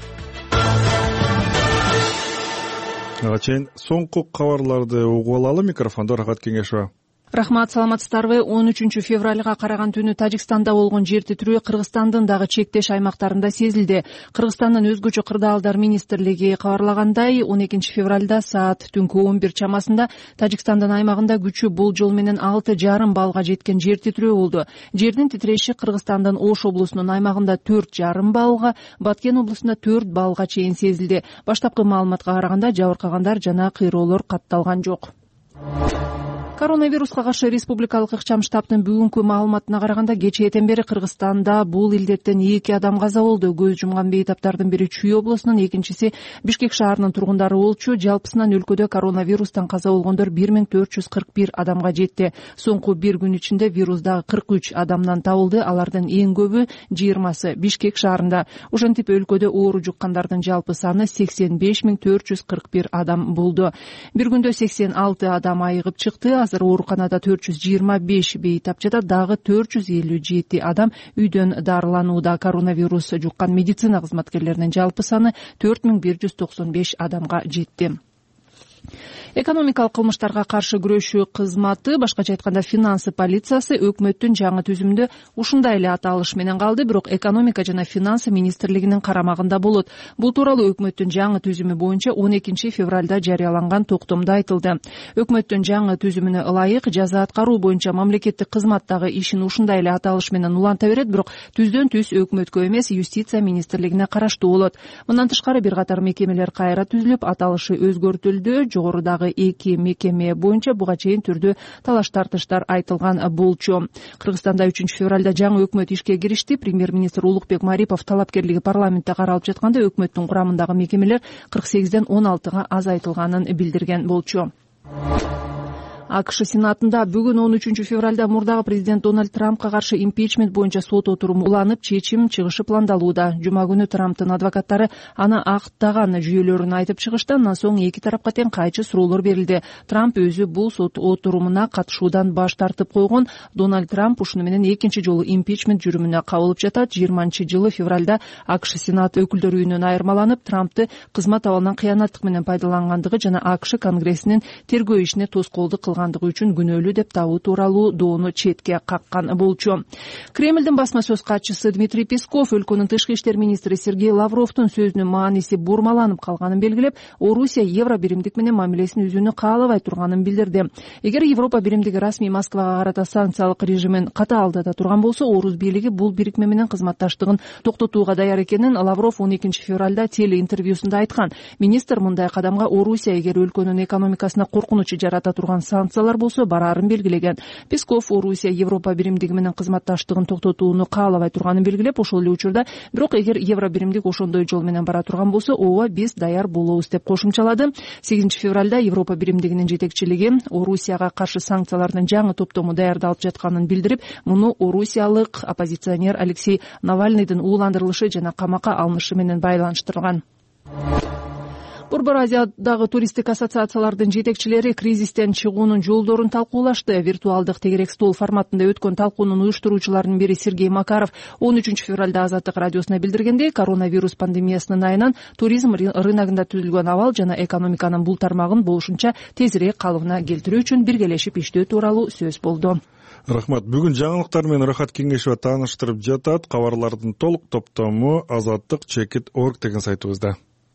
Ага чейин соңку кабарларды угуп алалы. Микрофондо Рахат Кеңешова. Рахмат, саламатсыздарбы? 13 февралга караган түнү Тажикстанда болгон жер титирөө Кыргызстандын дагы чектеш аймактарында сезилди. Кыргызстандын өзгөчө кырдаалдар министрлиги кабарлагандай, 12 февралда саат түнкү 11 чамасында Тажикстандын аймагында күчү болжол менен 6,5 баллга жеткен жер титирөө болду. Жердин титиреши Кыргызстандын Ош облусунун аймагында 4,5 баллга, Баткен облусунда 4 баллга чейин сезилди. Баштапкы маалыматка караганда жабыркагандар жана кыйроолор катталган жок. Коронавируска каршы республикалык ыкчам штабтын бүгүнкү маалыматына караганда кечээ этен бери Кыргызстанда бул илдеттен 2 адам каза болду. Көз жумган бейтаптардын бири Чүй облусунун, экинчиси Бишкек шаарынын тургундары болчу. Жалпысынан өлкөдө коронавирустан каза болгондор 1441 адамга жетти. Соңку бир күн ичинде вирустагы 43 адамдан табылды. Алардын эң көбү 20сы Бишкек шаарында. Ошентип өлкөдө оору жуккандардын жалпы саны 85441 адам болду. Бир күндө 86 адам айыгып чыкты. Азыр ооруканада 425 бейтап жатат, дагы 457 адам үйдөн дарыланууда. Коронавирус жуккан медицина кызматкерлеринин жалпы саны 4195 адамга жетти. Экономикалык кылмыштарга каршы күрөшүү кызматы, башкача айтканда финансы полициясы өкмөттүн жаңы түзүмүндө ушундай эле аталыш менен калды, бирок экономика жана финансы министрлигинин карамагында болот. Бул тууралуу өкмөттүн жаңы түзүмү боюнча 12 февралда жарыяланган токтомдо айтылды. Өкмөттүн жаңы түзүмүнө ылайык жаза аткаруу боюнча мамлекеттик кызматтагы ишин ушундай эле аталыш менен уланта берет, бирок түздөн түз өкмөткө эмес, юстиция министрлигине караштуу болот. Мындан тышкары бир катар мекемелер кайра түзүлүп, аталышы өзгөртүлдү. Жогорудагы эки мекеме боюнча буга чейин түрдүү талаш-тартыштар айтылган болчу. Кыргызстанда 3 февралда жаңы өкмөт ишке киришти. Премьер-министр Улукбек Марипов талапкерлиги парламентте каралып жатканда өкмөттүн курамындагы мекемелер 48ден 16га азайтылганын билдирген болчу. АКШ Сенатында бүгүн 13 февралда мурдагы президент Дональд Трампка каршы импичмент боюнча сот отуруму уланып, чечим чыгышы пландалууда. Жума күнү Трамптын адвокаттары аны актаган жүйөлөрүн айтып чыгышты. Андан соң эки тарапка тең кайчы суроолор берилди. Трамп өзү бул сот отурумуна катышуудан баш тартып койгон. Дональд Трамп ушуну менен экинчи жолу импичмент жүрүмүнө кабылып жатат. 20-жылы февралда АКШ Сенат өкүлдөр үйүнөн айырмаланып, Трампты кызмат абалынан кыянаттык менен пайдалангандыгы жана АКШ Конгрессинин тергөө ишине тоскоолдук үчүн күнөөлүү деп табуу тууралуу доону четке каккан болчу. Кремлдин басма сөз катчысы Дмитрий Песков өлкөнүн тышкы иштер министри Сергей Лавровдун сөзүнүн мааниси бурмаланып калганын белгилеп, Орусия евро биримдик менен мамилесин үзүүнү каалабай турганын билдирди. Эгер Европа биримдиги расмий Москвага карата санкциялык режимин катаалдата турган болсо, Орус бийлиги бул бирикме менен кызматташтыгын токтотууга даяр экенин Лавров 12 февралда телеинтервьюсунда айткан. Министр мындай кадамга Орусия эгер өлкөнүн экономикасына коркунуч жарата турган санкциялар болсо бараарын белгилеген. Песков Орусия Европа биримдиги менен кызматташтыгын токтотууну каалабай турганын белгилеп, ошол эле учурда бирок эгер евро биримдик ошондой жол менен бара турган болсо, ооба биз даяр болобуз деп кошумчалады. 8 февралда Европа биримдигинин жетекчилиги Орусияга каршы санкциялардын жаңы топтому даярдалып жатканын билдирип, муну орусиялык оппозиционер Алексей Навальныйдын ууландырылышы жана камакка алынышы менен байланыштырган. Борбор Азиядагы туристтик ассоциациялардын жетекчилери кризистен чыгуунун жолдорун талкуулашты. Виртуалдык тегерек стол форматында өткөн талкуунун уюштуруучуларынын бири Сергей Макаров 13 февралда Азаттык радиосуна билдиргендей, коронавирус пандемиясынын айынан туризм рыногунда түзүлгөн абал жана экономиканын бул тармагын болушунча тезирээк калыбына келтирүү үчүн биргелешип иштөө тууралуу сөз болду. Рахмат. Бүгүн жаңылыктар менен Рахат Кеңешова тааныштырып жатат. Кабарлардын толук топтому azadtik.org деген сайтыбызда.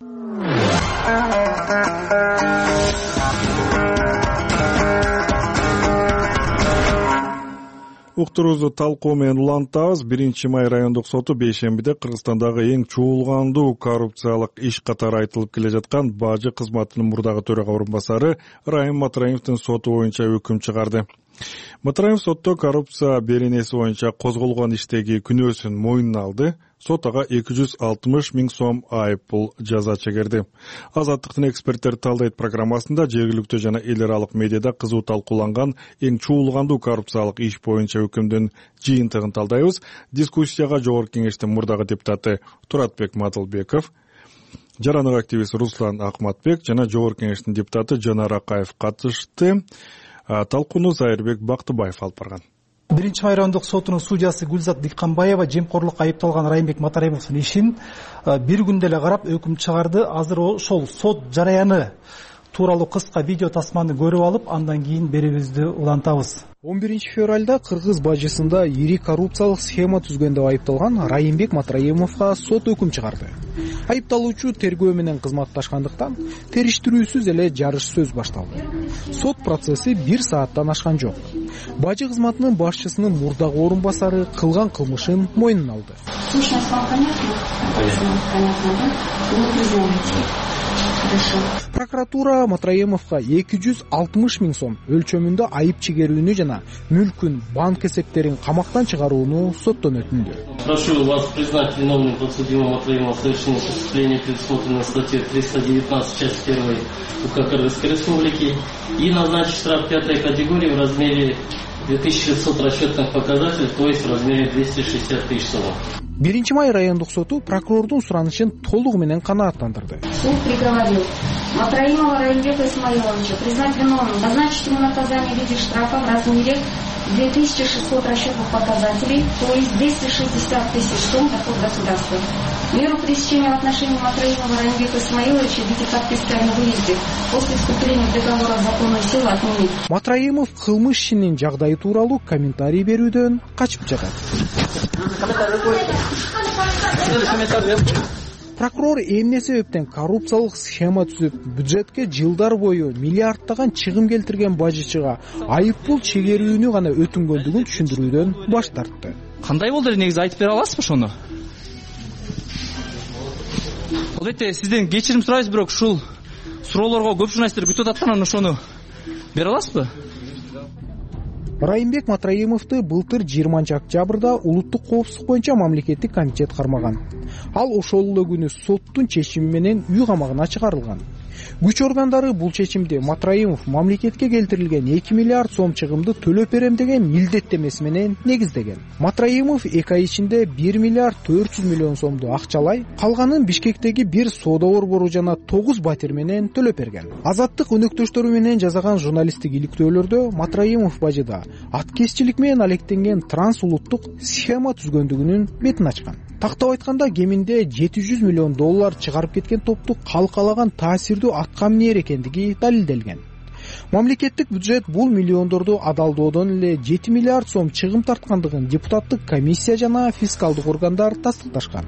Уктуруубузду талкуу менен улантабыз. 1-май райондук соту бейшембиде Кыргызстандагы эң чуулгандуу коррупциялык иш катары айтылып келе жаткан бажы кызматынын мурдагы төрага орун басары Райым Матраимовдун соту боюнча өкүм чыгарды. Матраимов сотто коррупция беренеси боюнча козголгон иштеги күнөөсүн мойнуна алды. Сот ага 260 000 сом айыппул жаза чегерди. Азаттыктын эксперттери талдайт программасында жергиликтүү жана эл аралык медиада кызуу талкууланган эң чуулгандуу коррупциялык иш боюнча өкүмдүн жыйынтыгын талдайбыз. Дискуссияга Жогорку Кеңештин мурдагы депутаты Туратбек Мадылбеков, жарандык активист Руслан Акматбек жана Жогорку Кеңештин депутаты Жанар Акаев катышты. Талкууну Зайырбек Бактыбаев алып барган. 1-май райондук сотунун судьясы Гүлзат Дикканбаева жемкорлукка айыпталган Райымбек Матраимовдун ишин бир күндө эле карап өкүм чыгарды. Азыр ошол сот жараяны тууралуу кыска видео тасманы көрүп алып, андан кийин берүүбүздү улантабыз. 11 февралда Кыргыз бажысында ири коррупциялык схема түзгөн деп айыпталган Райымбек Матраимовго сот өкүм чыгарды. Айыпталуучу тергөө менен кызматташкандыктан териштирүүсүз эле жарыш сөз башталды. Сот процесси 1 сааттан ашкан жок. Бажы кызматынын башчысынын мурдагы орун басары кылган кылмышын мойнуна алды. Сущность вам понятна? Понятно, да? Вы признаете? Прокуратура Матраимовго 260 000 сом өлчөмүндө айып чегерүүнү жана мүлкүн, банк эсептерин камактан чыгарууну соттон өтүндү. Прошу вас признать виновным подсудимого Матраимова в совершении преступления, предусмотренного статьей 319 часть 1 УК Кыргызской Республики, и назначить штраф 5 категории в размере 2600 расчетных показателей, то есть в размере 260 000 сом. 1-май райондук соту прокурордун суранышын толугу менен канааттандырды. Суд приговорил Матраимова Райымбека Исмаиловича признать виновным, назначить ему наказание в виде штрафа в размере 2600 расчетных показателей, то есть 260 000 сом доход государства. Меру пресечения в отношении Матраимова Райымбека Исмаиловича в виде подписки о невыезде после вступления договора в законную силу отменить. Матраимов кылмыш ишинин жагдайы тууралуу комментарий берүүдөн качып жатат. Прокурор эмне себептен коррупциялык схема түзүп, бюджетке жылдар бою миллиардтаган чыгым келтирген бажычыга айыппул чегерүүнү гана өтүнгөндүгүн түшүндүрүүдөн баш тартты. Кандай болду эле, негизи айтып бере аласызбы ошону? Албетте сизден кечирим сурайбыз, бирок ушул суроолорго көп журналисттер күтүп аткан, ошону бере аласызбы? Райымбек Матраимовду былтыр 20 октябрда улуттук коопсуздук боюнча мамлекеттик комитет кармаган. Ал ошол эле күнү соттун чечими менен үй камагына чыгарылган. Күч органдары бул чечимди Матраимов мамлекетке келтирилген 2 миллиард сом чыгымды төлөп берем деген милдеттемеси менен негиздеген. Матраимов 2 ай ичинде 1 миллиард 400 миллион сомду акчалай, калганын Бишкектеги бир соода борбору жана 9 батир менен төлөп берген. Азаттык өнөктөштөрү менен жасаган журналисттик иликтөөлөрдө Матраимов бажыда аткезчилик менен алектенген трансулуттук схема түзгөндүгүнүн бетин ачкан. Тактап айтканда кеминде 700 миллион доллар чыгарып кеткен топту калкалаган таасирдүү атка минер экендиги далилделген. Мамлекеттик бюджет бул миллиондорду адалдоодон эле 7 миллиард сом чыгым тарткандыгын депутаттык комиссия жана фискалдык органдар тастыкташкан.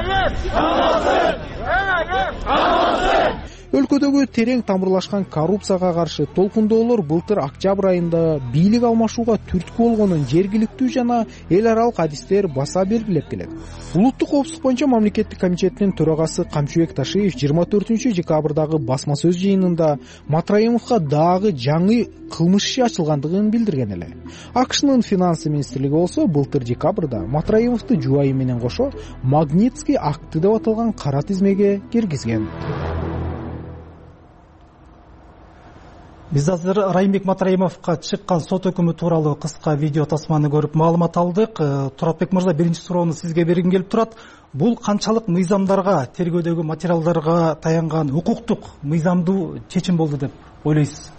Өлкөдөгү терең тамырлашкан коррупцияга каршы толкундоолор былтыр октябрь айында бийлик алмашууга түрткү болгонун жергиликтүү жана эл аралык адистер баса белгилеп келет. Улуттук коопсуздук боюнча мамлекеттик комитеттин төрагасы Камчыбек Ташиев 24 декабрдагы басма сөз жыйынында Матраимовго дагы жаңы кылмыш иши ачылгандыгын билдирген эле. АКШнын финансы министрлиги болсо былтыр декабрда Матраимовду жубайы менен кошо Магнитский акты деп аталган кара тизмеге киргизген. Биз азыр Райымбек Матраимовго чыккан сот өкүмү тууралуу кыска видео тасманы көрүп маалымат алдык. Туратбек мырза, биринчи суроону сизге бергим келип турат. Бул канчалык мыйзамдарга, тергөөдөгү материалдарга таянган укуктук мыйзамдуу чечим болду деп ойлойсуз?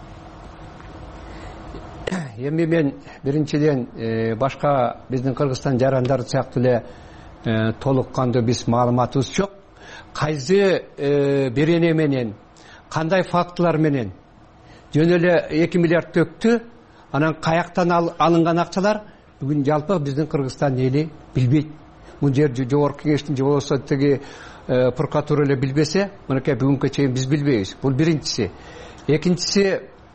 Эми мен биринчиден башка биздин Кыргызстан жарандары сыяктуу эле толук кандуу биз маалыматыбыз жок. Кайсы берене менен, кандай фактылар менен жөн эле 2 миллиард төктү, анан каяктан алынган акчалар бүгүн жалпы биздин Кыргызстан эли билбейт. Бул жер жогорку кеңештин же болбосо тиги прокуратура эле билбесе, мынакей бүгүнкү чейин биз билбейбиз. Бул биринчиси. Экинчиси,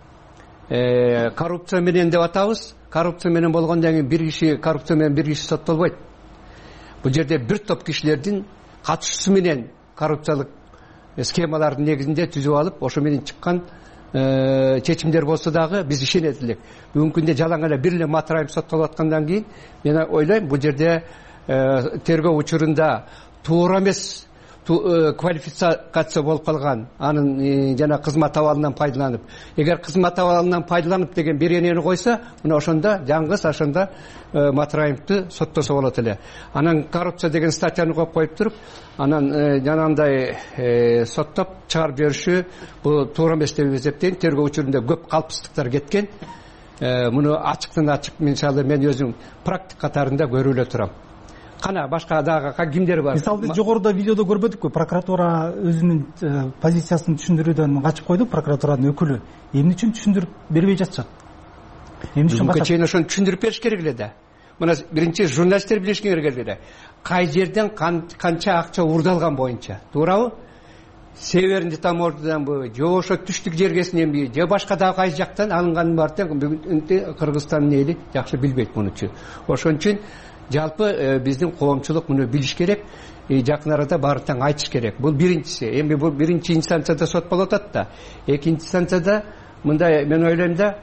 коррупция менен деп атабыз. Коррупция менен болгондон кийин бир киши, коррупция менен бир киши соттолбойт. Бул жерде бир топ кишилердин катышуусу менен коррупциялык схемалардын негизинде түзүп алып, ошо менен чыккан чечимдер болсо дагы биз ишенет элек. Бүгүнкү күндө жалаң эле бир эле Матраев соттолуп аткандан кийин мен ойлойм, бул жерде тергөө учурунда туура эмес квалификация болуп калган, анын жана кызмат абалынан пайдаланып. Эгер кызмат абалынан пайдаланып деген беренени койсо, мына ошондо жаңгыз ошондо Матраевди соттосо болот эле. Анан коррупция деген статьяны коюп туруп, анан жанагындай соттоп чыгарып жибериши бул туура эмес деп эсептейм. Тергөө учурунда көп калпсыздыктар кеткен. Муну ачыктан ачык мисалы мен өзүм практик катарында көрүп эле турам. Кана башка дагы кимдер бар? Мисалды жогоруда видеодо көрбөдүкпү? Прокуратура өзүнүн позициясын түшүндүрүүдөн качып койду, прокуратуранын өкүлү. Эмне үчүн түшүндүрүп бербей жатышат? Эмне үчүн качат? Чейин ошону түшүндүрүп бериш керек эле да. Мына биринчи журналисттер билиш керек эле. Кай жерден канча акча урдалган боюнча, туурабы? Северный таможняданбы, же ошо түштүк жергесиненби, же башка дагы кайсы жактан алынганы бар деп бүгүн Кыргызстандын эли жакшы билбейт мунучу. Ошон үчүн жалпы биздин коомчулук муну билиш керек, жакын арада баардыгын айтыш керек. Бул биринчиси. Эми бул биринчи инстанцияда сот болуп атат да. Экинчи инстанцияда мындай мен ойлойм да,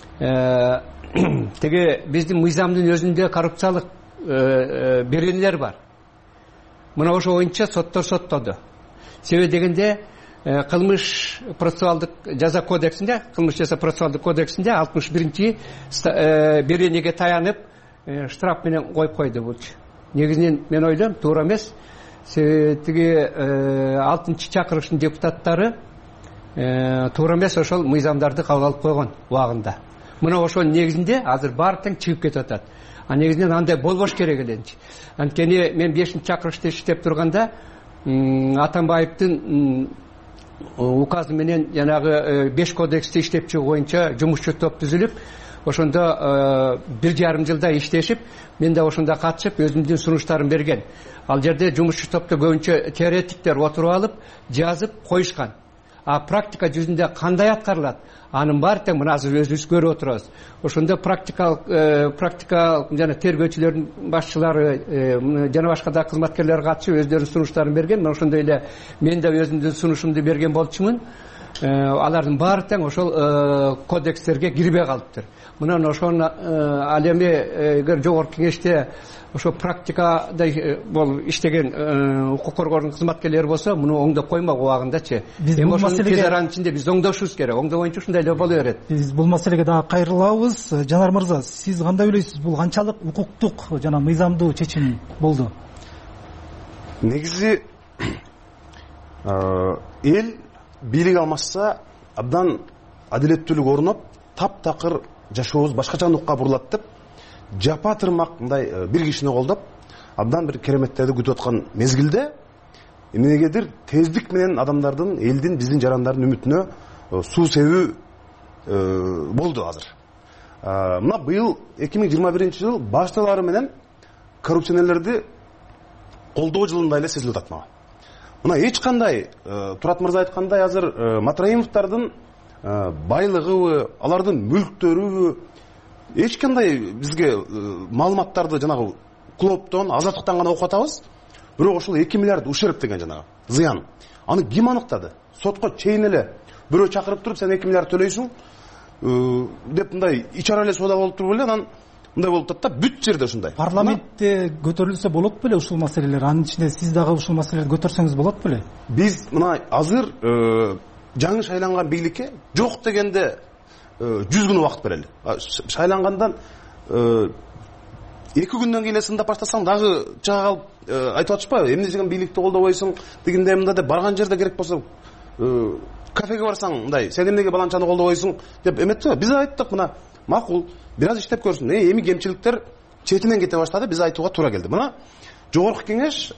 теге биздин мыйзамдын өзүндө коррупциялык беренелер бар. Мына ошо боюнча соттор соттоду. Себеби дегенде кылмыш процессуалдык жаза кодексинде, кылмыш жаза процессуалдык кодексинде 61-чи беренеге таянып штраф менен коюп койду бул. Негизинен мен ойлойм, туура эмес. Тиги 6-чы чакырыштын депутаттары туура эмес ошол мыйзамдарды кабыл алып койгон убагында. Мына ошонун негизинде азыр баары тең чыгып кетип атат. А негизинен андай болбош керек эленчи. Анткени мен 5-чи чакырышта иштеп турганда Атамбаевдин указы менен жанагы 5 кодексти иштеп чыгуу боюнча жумушчу топ түзүлүп, ошондо 1,5 жылда иштешип, мен да ошондо катышып өзүмдүн сунуштарымды берген. Ал жерде жумушчу топто көбүнчө теоретиктер отуруп алып, жазып коюшкан. А практика жүзүндө кандай аткарылат? Анын баары тең мына азыр өзүбүз көрүп отурабыз. Ошондо практика жана тергөөчүлөрдүн башчылары жана башка да кызматкерлер катышып өздөрүнүн сунуштарын берген. Ошондой эле мен да өзүмдүн сунушумду берген болчумун. Алардын баары тең ошол кодекстерге кирбей калыптыр. Мына ошону ал эми эгер жогорку кеңеште ошо практикада болуп иштеген укук коргоонун кызматкерлери болсо, муну оңдоп коймок убагындачы. Эми ошону тез аранын ичинде биз оңдошубуз керек. Оңдоо боюнча ушундай эле боло берет. Биз бул маселеге дагы кайрылабыз. Жанар мырза, сиз кандай ойлойсуз? Бул канчалык укуктук жана мыйзамдуу чечим болду? Негизи эл бийлик алмашса абдан адилеттүүлүк орноп, таптакыр жашообуз башкача нукка бурулат деп жапа тырмак мындай бир кишини колдоп абдан бир кереметтерди күтүп аткан мезгилде эмнегедир тездик менен адамдардын, элдин, биздин жарандардын үмүтүнө суу себүү болду азыр. Мына быйыл 2021-жыл башталары менен коррупционерлерди колдоо жылында эле сезилип атат мага. Мына эч кандай Турат мырза айткандай азыр Матраимовдардын байлыгыбы, алардын мүлктөрүбү эч кандай бизге маалыматтарды жанагы клоптон, азаттыктан гана окуп атабыз. Бирок ошол 2 миллиард ушерп деген жанагы зыян. Аны ким аныктады? Сотко чейин эле бирөө чакырып туруп, сен 2 миллиард төлөйсүң деп мындай ичара эле соода болуп туруп эле, анан мындай болуп атат да, бүт жерде ушундай. Парламентте көтөрүлсө болот беле ушул маселелер? Анын ичинде сиз дагы ушул маселелерди көтөрсөңүз болот беле? Биз мына азыр жаңы шайланган бийликке жок дегенде 100 күн убакыт берели. Шайлангандан 2 күндөн кийин сындап баштасаң дагы чыга калып айтып атышпайбы, эмне деген бийликти колдобойсуң дегенде мында деп барган жерде керек болсо кафеге барсаң мындай сен эмнеге баланчаны колдобойсуң деп эметти. Биз айттык, мына макул, бир аз иштеп көрсүн. Эми кемчиликтер четинен кете баштады, биз айтууга туура келди. Мына жогорку кеңеш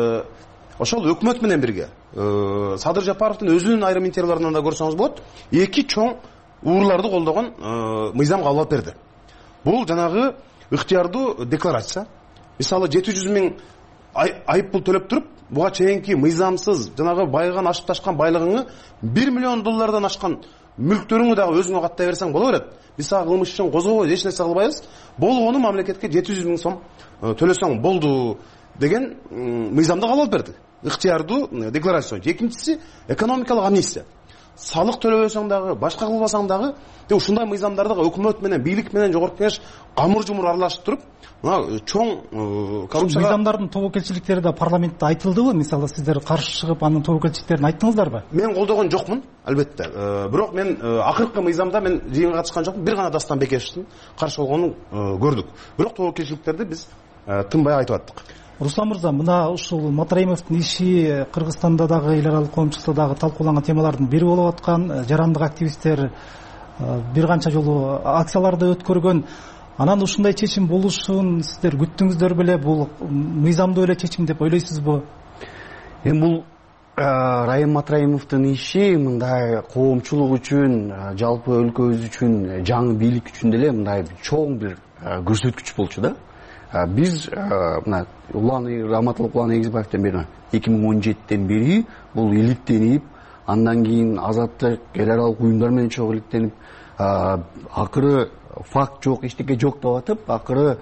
ошол өкмөт менен бирге Садыр Жапаровдун өзүнүн айрым интервьюларынан да көрсөңүз болот, 2 чоң урларды колдогон мыйзам кабыл алып берди. Бул жанагы ыктыярдуу декларация. Мисалы 700 миң айыппул төлөп туруп, буга чейинки мыйзамсыз жанагы байган ашып ташкан байлыгыңы 1 миллион доллардан ашкан мүлктөрүңү дагы өзүңө каттай берсең боло берет. Биз ага кылмыш үчүн козгобойбуз, эч нерсе кылбайбыз. Болгону мамлекетке 700 миң сом төлөсөң болду деген мыйзамды кабыл алып берди. Ыктыярдуу декларация. Экинчиси экономикалык амнистия. Салык төлөбөсөң дагы, башка кылбасаң дагы, ушундай мыйзамдарды өкмөт менен, бийлик менен жогорку кеңеш амур-жумур аралашып туруп, мына чоң коррупция мыйзамдардын тобокелчиликтери да парламентте айтылдыбы? Мисалы сиздер каршы чыгып анын тобокелчиликтерин айттыңыздарбы? Мен колдогон жокмун, албетте. Бирок мен акыркы мыйзамда мен жыйынга катышкан жокмун. Бир гана Дастан Бекешевдин каршы болгонун көрдүк. Бирок тобокелчиликтерди биз тынбай айтып аттык. Руслан мырза, мына ушул Матраимовдун иши Кыргызстанда дагы эл аралык коомчулукта дагы талкууланган темалардын бири болуп аткан. Жарандык активисттер бир канча жолу акцияларды өткөргөн. Анан ушундай чечим болушун сиздер күттүңүздөр беле? Бул мыйзамдуу эле чечим деп ойлойсузбу? Эми бул Райым Матраимовдун иши мындай коомчулук үчүн, жалпы өлкөбүз үчүн, жаңы бийлик үчүн деле мындай чоң бир көрсөткүч болчу да. Биз мына Раматылык Улан Эгизбаевден бери 2017-тен бери бул иликтенип, андан кийин азаттык эл аралык уюмдар менен чогуу иликтенип, акыры факт жок, эчтеке жок деп атып, акыры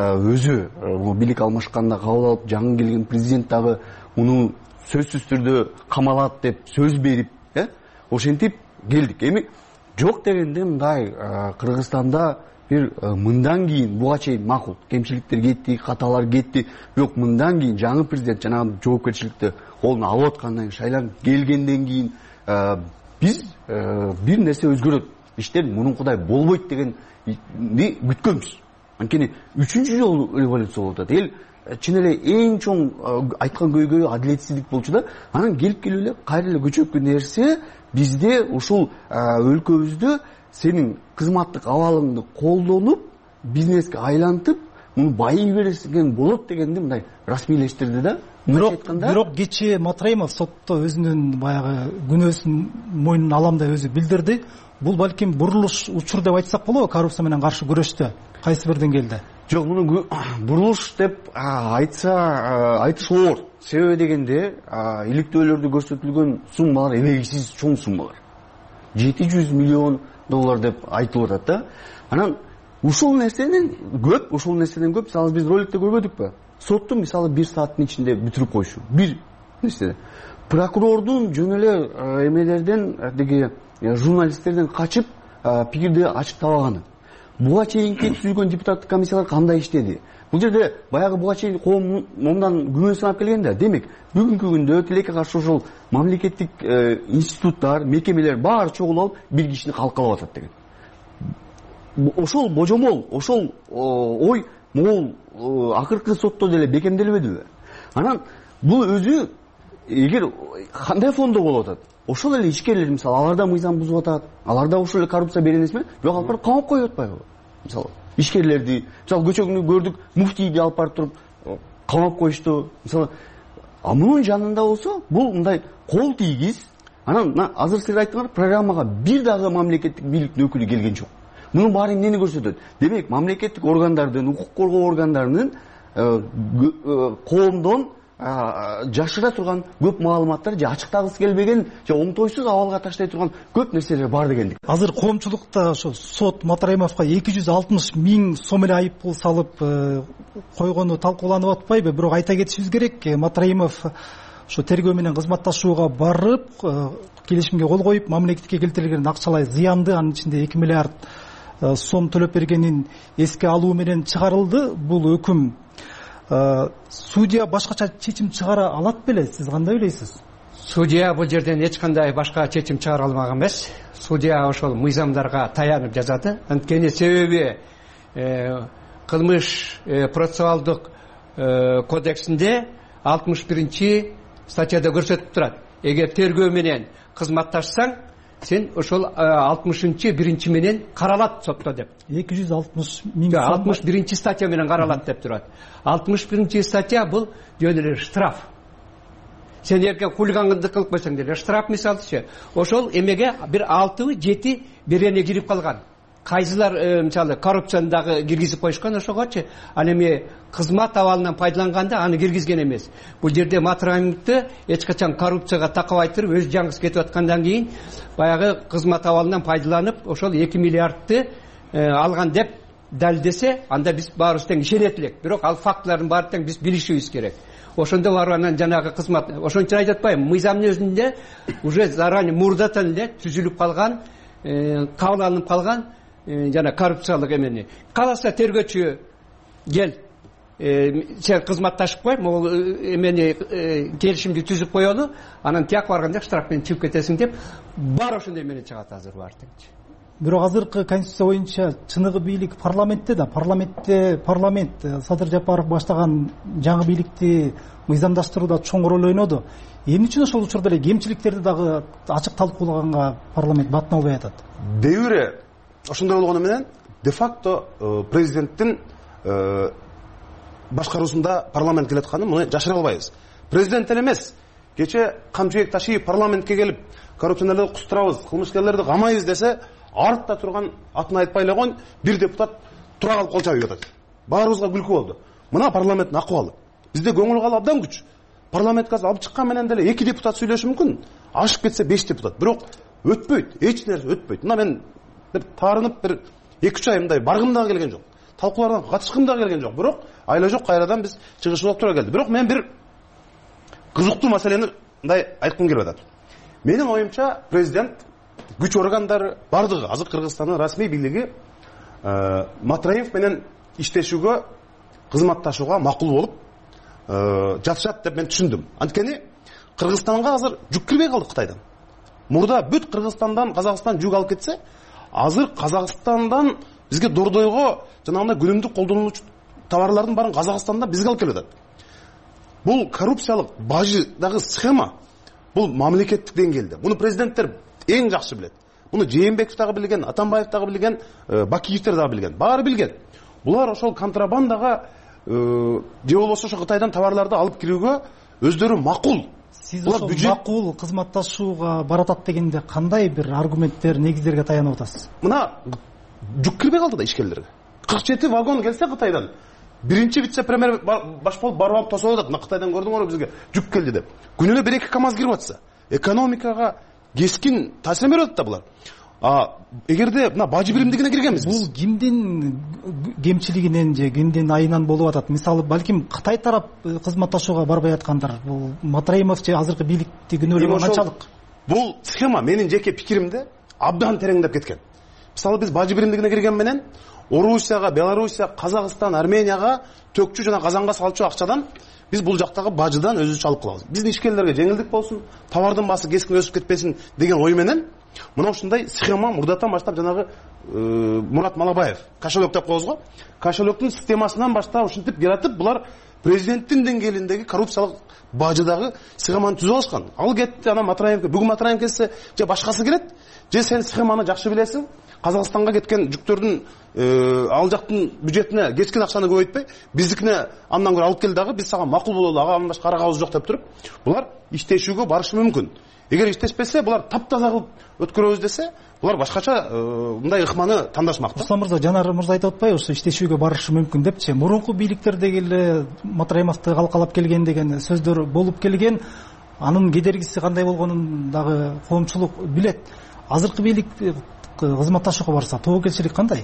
өзү бийлик алмашканда кабыл алып, жаңы келген президент дагы муну сөзсүз түрдө камалат деп сөз берип, ошентип келдик. Эми жок дегенде мындай Кыргызстанда бир мындан кийин буга чейин макул кемчиликтер кетти, каталар кетти, бирок мындан кийин жаңы президент жанагы жоопкерчиликти колуна алып аткандан кийин, шайланып келгенден кийин биз бир нерсе өзгөрөт, иштер мурункудай болбойт дегенди күткөнбүз. Анткени 3-чү жолу революция болуп атат. Эл чын эле эң чоң айткан көйгөйү адилетсиздик болчу да. Анан келип эле кайра эле көчөккө нерсе бизде ушул өлкөбүздө сенин кызматтык абалыңды колдонуп, бизнеске айлантып, муну байый бересиң болот дегенди мындай расмийлештирди да. Бирок кечээ Матраимов сотто өзүнүн баягы күнөөсүн мойнуна алам деп өзү билдирди. Бул балким бурулуш учур деп айтсак болобу коррупция менен каршы күрөштө кайсы бир деңгээлде? Жок, муну бурулуш деп айтыш оор. Себеби дегенде иликтөөлөрдө көрсөтүлгөн суммалар эбегисиз чоң суммалар. 700 миллион доллар деп айтылып атат да. Анан ушул нерседен көп, мисалы биз роликте көрбөдүкпү? Сотто мисалы 1 сааттын ичинде бүтүрүп койшу. Бир нерседе. Прокурордун жөн эле эмелерден, деги журналисттерден качып пикирди ачыктабаганы. Буга чейин түзүлгөн депутаттык комиссиялар кандай иштеди? Бул жерде баягы буга чейин коом момундан күнөө санап келгенде, демек бүгүнкү күндө тилекке каршы ошол мамлекеттик институттар, мекемелер баары чогулуп бир кишини калкалап атат деген. Ошол божомол, ошол ой могул акыркы сотто деле бекемделбедиби? Анан бул өзү эгер кандай фондо болуп атат? Ошол эле ишкерлер, мисалы, аларда мыйзам бузуп атат, аларда ошол эле коррупция беренеси менен, бирок алар камап коюп атпайбы? Мисалы, ишкерлерди, мисалы, көчөгүнү көрдүк, муфтийди алып барып туруп камап коюшту. Мисалы, мунун жанында болсо, бул мындай кол тийгиз. Анан азыр сиз айттыңар, программага бир дагы мамлекеттик бийликтин өкүлү келген жок. Мунун баары эмнени көрсөтөт? Демек, мамлекеттик органдардын, укук коргоо органдарынын коомдон жашыра турган көп маалыматтар, же ачыктагысы келбеген, же оңтойсуз абалга таштай турган көп нерселер бар дегендик. Азыр коомчулукта ошо сот Матраимовго 260 миң сом эле айыппул салып койгону талкууланып атпайбы? Бирок айта кетишибиз керек, Матраимов ошо тергөө менен кызматташууга барып, келишимге кол коюп, мамлекетке келтирилген акчалай зыянды, анын ичинде 2 миллиард сом төлөп бергенин эске алуу менен чыгарылды. Бул өкүм судья башкача чечим чыгара алат беле? Сиз кандай ойлойсуз? судья бул жерден эч кандай башка чечим чыгара алмак эмес. Судья ошол мыйзамдарга таянып жазады. Анткени себеби кылмыш процессуалдык кодексинде 61 статьяда көрсөтүп турат. Эгер тергөө менен кызматташсаң, сен ошол 61 менен каралат сотто деп. 61 статья менен каралат деп турат. 61 статья бул жөн эле штраф. Сен эрке хулигандык кылып койсоң деле штраф мисалычы. Ошол эмеге бир 6-7 берене кирип калган. Кайсылар мисалы коррупцияны дагы киргизип коюшкан ошогочу. Ал эми кызмат абалынан пайдаланганда аны киргизген эмес. Бул жерде Матраимовду эч качан коррупцияга такабай туруп өз жаңгысы кетип аткандан кийин баягы кызмат абалынан пайдаланып ошол 2 миллиардты алган деп далилдесе, анда биз баарыбыз тең ишенет элек. Бирок ал фактылардын баары тең биз билишибиз керек. Ошондо барып анан жанагы кызмат, ошон үчүн айтып атпайбы, мыйзамдын өзүндө уже заранее мурдатан эле түзүлүп калган, кабыл калган жана коррупциялык эмени. Каласа тергөөчү кел, сен кызматташып кой, могул эмени келишимди түзүп коелу, анан тияк барганда штраф менен чыгып кетесиң деп, бар ошондой эмени чыгат азыр бар теңчи. Бирок азыркы конституция боюнча чыныгы бийлик парламентте да, парламент Садыр Жапаров баштаган жаңы бийликти мыйзамдаштырууда чоң роль ойноду. Эмне үчүн ошол учурда эле кемчиликтерди дагы ачык талкуулаганга парламент батын албай атат? Дебире ошондой болгону менен де факто президенттин башкаруусунда парламент келатканын муну жашыра албайбыз. Президент эле эмес, кече камчыбек Ташиев парламентке келип коррупционерлерди кустурабыз, кылмышкерлерди камайбыз десе, артта турган атын айтпай эле койгон бир депутат тура калып кол чабып атат. Баарыбызга күлкү болду. Мына парламенттин акыбалы. Бизде көңүл калып абдан күч. Парламентке алып чыккан менен деле 2 депутат сүйлөшү мүмкүн. Ашып кетсе 5 депутат. Бирок өтпөйт, эч нерсе өтпөйт. Мына мен бир таарынып бир 2-3 ай мындай баргым дагы келген жок. Талкуулардан катышкым дагы келген жок. Бирок айла жок кайрадан биз чыгышыбызга туура келди. Бирок мен бир кызыктуу маселени мындай айткым келип атат. Менин оюмча президент күч органдары бардыгы азыр Кыргызстандын расмий бийлиги Матраимов менен иштешүүгө, кызматташууга макул болуп жатышат деп мен түшүндүм. Анткени Кыргызстанга азыр жүк кирбей калды Кытайдан. Мурда бүт Кыргызстандан Казакстан жүк алып кетсе, азыр Казакстандан бизге дордойго жанагындай күнүмдүк колдонулуучу товарлардын баарын Казакстандан бизге алып келип атат. Бул коррупциялык бажыдагы схема, бул мамлекеттик деңгээлде. Муну президенттер эң жакшы билет. Муну Жээнбеков дагы билген, Атамбаев дагы билген, Бакиевтер дагы билген. Баары билген. Булар ошол контрабандага же болбосо ошо Кытайдан товарларды алып кирүүгө өздөрү макул. Сиз ошол макул кызматташууга баратат дегенде кандай бир аргументтер, негиздерге таянып атасыз? Мына жүк кирбей калды да ишкерлерге. 47 вагон келсе Кытайдан, биринчи вице-премьер баш болуп барып алып тосуп атат. Мына Кытайдан көрдүңөрбү бизге жүк келди деп. Күнүнө 1-2 КАМАЗ кирип атса, экономикага кескин таасир берип атат да булар. Эгерде мына бажы биримдигине киргенбиз. Бул кимдин кемчилигинен же кимдин айынан болуп атат? Мисалы, балким Кытай тарап кызматташууга барбай аткандар. Бул Матраимов же азыркы бийликти күнөөлөгөн канчалык? Бул схема менин жеке пикиримде абдан тереңдеп кеткен. Мисалы, биз бажы биримдигине кирген менен Орусияга, Белоруссия, Казакстан, Арменияга төкчү жана казанга салчу акчадан биз бул жактагы бажыдан өзүбүз алып калабыз. Биздин ишкерлерге жеңилдик болсун, товардын баасы кескин өсүп кетпесин деген ой менен мына ушундай схема мурдатан баштап жанагы Мурат Малабаев кошелек деп коебуз го. Кошелектин системасынан баштап ушинтип жаратып, булар президенттин деңгээлиндеги коррупциялык бажыдагы схеманы түзүп алышкан. Ал кетти, анан Матраимовго, бүгүн Матраимов келсе, же башкасы келет, же сен схеманы жакшы билесиң, Казакстанга кеткен жүктөрдүн ал жактын бюджетине кескин акчаны көбөйтпөй, биздикине андан көрө алып кел дагы, биз сага макул бололу, ага башка арагабыз жок деп туруп, булар иштешүүгө барышы мүмкүн. Эгер иштешпесе, булар таптаза кылып өткөрөбүз десе, булар башкача мындай ыкманы тандашмак. Руслан мырза, Жанар мырза айтып атпайбы, ошо иштешүүгө барышы мүмкүн депчи. Мурунку бийликтердеги эле Матраимовду калкалап келген деген сөздөр болуп келген. Анын кедергиси кандай болгонун дагы коомчулук билет. Азыркы бийлик кызматташууга барса, тобокелчилик кандай?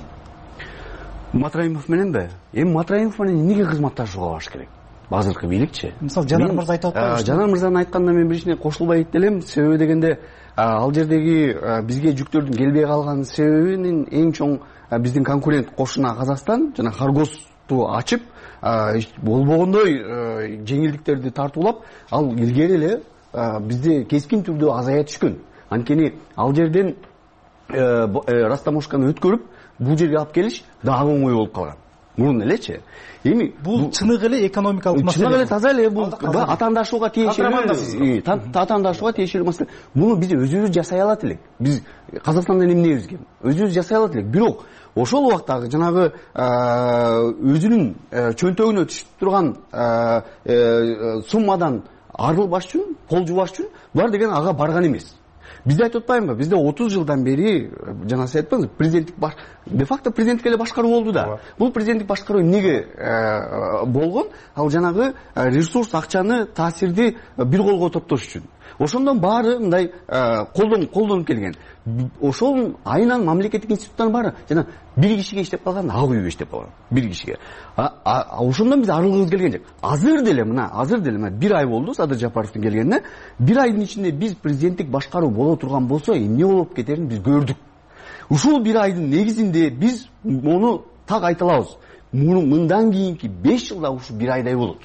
Матраимов мененби? Эми Матраимов менен эмнеге кызматташууга барыш керек? Азыркы бийликчи. Мисалы, Жанар мырза айтып атпайбы? Жанар мырзанын айтканына мен биричине кошулбай элем. Себеби дегенде, ал жердеги бизге жүктөрдүн келбей калган себебинин эң чоң биздин конкурент кошуна Казакстан жана Харгосту ачып, болбогондой жеңилдиктерди тартуулап, ал илгери эле бизде кескин түрдө азая түшкөн. Анткени ал жерден растаможканы өткөрүп бул жерге алып келиш дагы оңой болуп калган. Мурун элечи. Эми бул чыныгы эле экономикалык маселе. Чыныгы эле таза эле бул атаандашууга тиешелүү. Атаандашууга тиешелүү маселе. Муну биз өзүбүз жасай алат элек. Биз Казакстандан эмнебизге? Өзүбүз жасай алат элек. Бирок ошол убактагы жанагы өзүнүн чөнтөгүнө түшүп турган суммадан арылбаш үчүн, кол жубаш үчүн булар деген ага барган эмес. Бизде айтып атпаймынбы? Бизде 30 жылдан бери жана сиз айттыңыз, президенттик де факто президенттик эле башкаруу болду да. Бул президенттик башкаруу эмнеге болгон? Ал жанагы ресурс, акчаны, таасирди бир колго топтош үчүн. Ошондон баары мындай колдонуп келген. Ошол айынан мамлекеттик институттар баары жана бир кишиге иштеп калган, ак үйгө иштеп калган. Бир кишиге. Ошондон биз арылгыбыз келген жок. Азыр деле мына бир ай болду Садыр Жапаровдун келгенине. Бир айдын ичинде биз президенттик башкаруу боло турган болсо, эмне болуп кетерин биз көрдүк. Ушул бир айдын негизинде биз мону так айта алабыз. Мындан кийинки 5 жылда ушу бир айдай болот.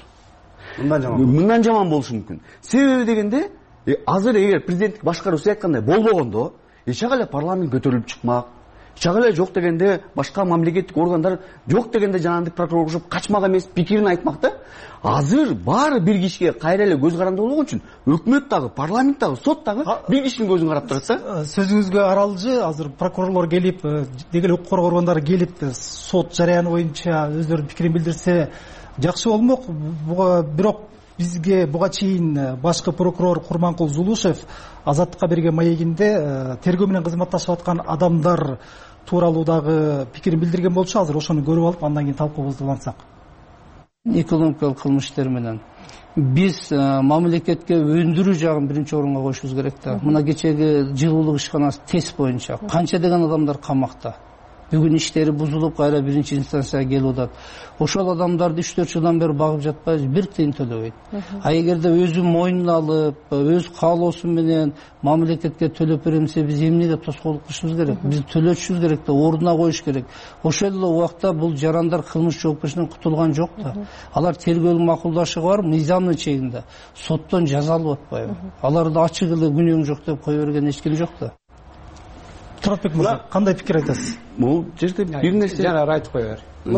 Мындан жаман болушу мүмкүн. Себеби дегенде, азыр эгер президенттик башкаруу сиз айткандай болбогондо, эчак эле парламент көтөрүлүп чыкмак. Эчак эле жок дегенде башка мамлекеттик органдар жок дегенде жанагынтип прокурор кошуп качмак эмес пикирин айтмак да. Азыр баары бир кишиге кайра эле көз каранды болгон үчүн өкмөт дагы, парламент дагы, сот дагы бир кишинин көзүн карап турат да. Сөзүңүзгө аралжы, азыр прокурорлор келип, дегеле укук коргоо органдары келип, сот жараяны боюнча өздөрүнүн пикирин билдирсе жакшы болмок. Бирок бизге буга чейин башкы прокурор Курманкул Зулушев Азаттыкка берген маегинде тергөө менен кызматташып аткан адамдар тууралуу дагы пикирин билдирген болчу. Азыр ошону көрүп алып, андан кийин талкуубузду улантсак. Экономикалык кылмыш иштери менен биз мамлекетке өндүрүү жагын биринчи орунга коюшубуз керек да. Мына кечеги жылуулук ишканасы тест боюнча канча деген адамдар камакта. Бүгүн иштери бузулуп, кайра биринчи инстанцияга келип атат. Ошол адамдарды 3-4 жылдан бери багып жатпайбыз, бир тыйын төлөбөйт. А эгерде өзү мойнуна алып, өз каалоосу менен мамлекетке төлөп берем десе, биз эмнеге тоскоолдук кылышыбыз керек? Биз төлөтүшүбүз керек да, ордуна коюш керек. Ошол эле убакта бул жарандар кылмыш жоопкерчиликтен кутулган жок да. Алар тергөөлүк макулдашы бар, мыйзамдын чегинде. Соттон жазалып атпайбы? Аларда ачык эле күнөөң жок деп кое берген эч ким жок да. Туратбек мырза, кандай пикир айтасыз? Бул жерде бир нерсе жана айтып кое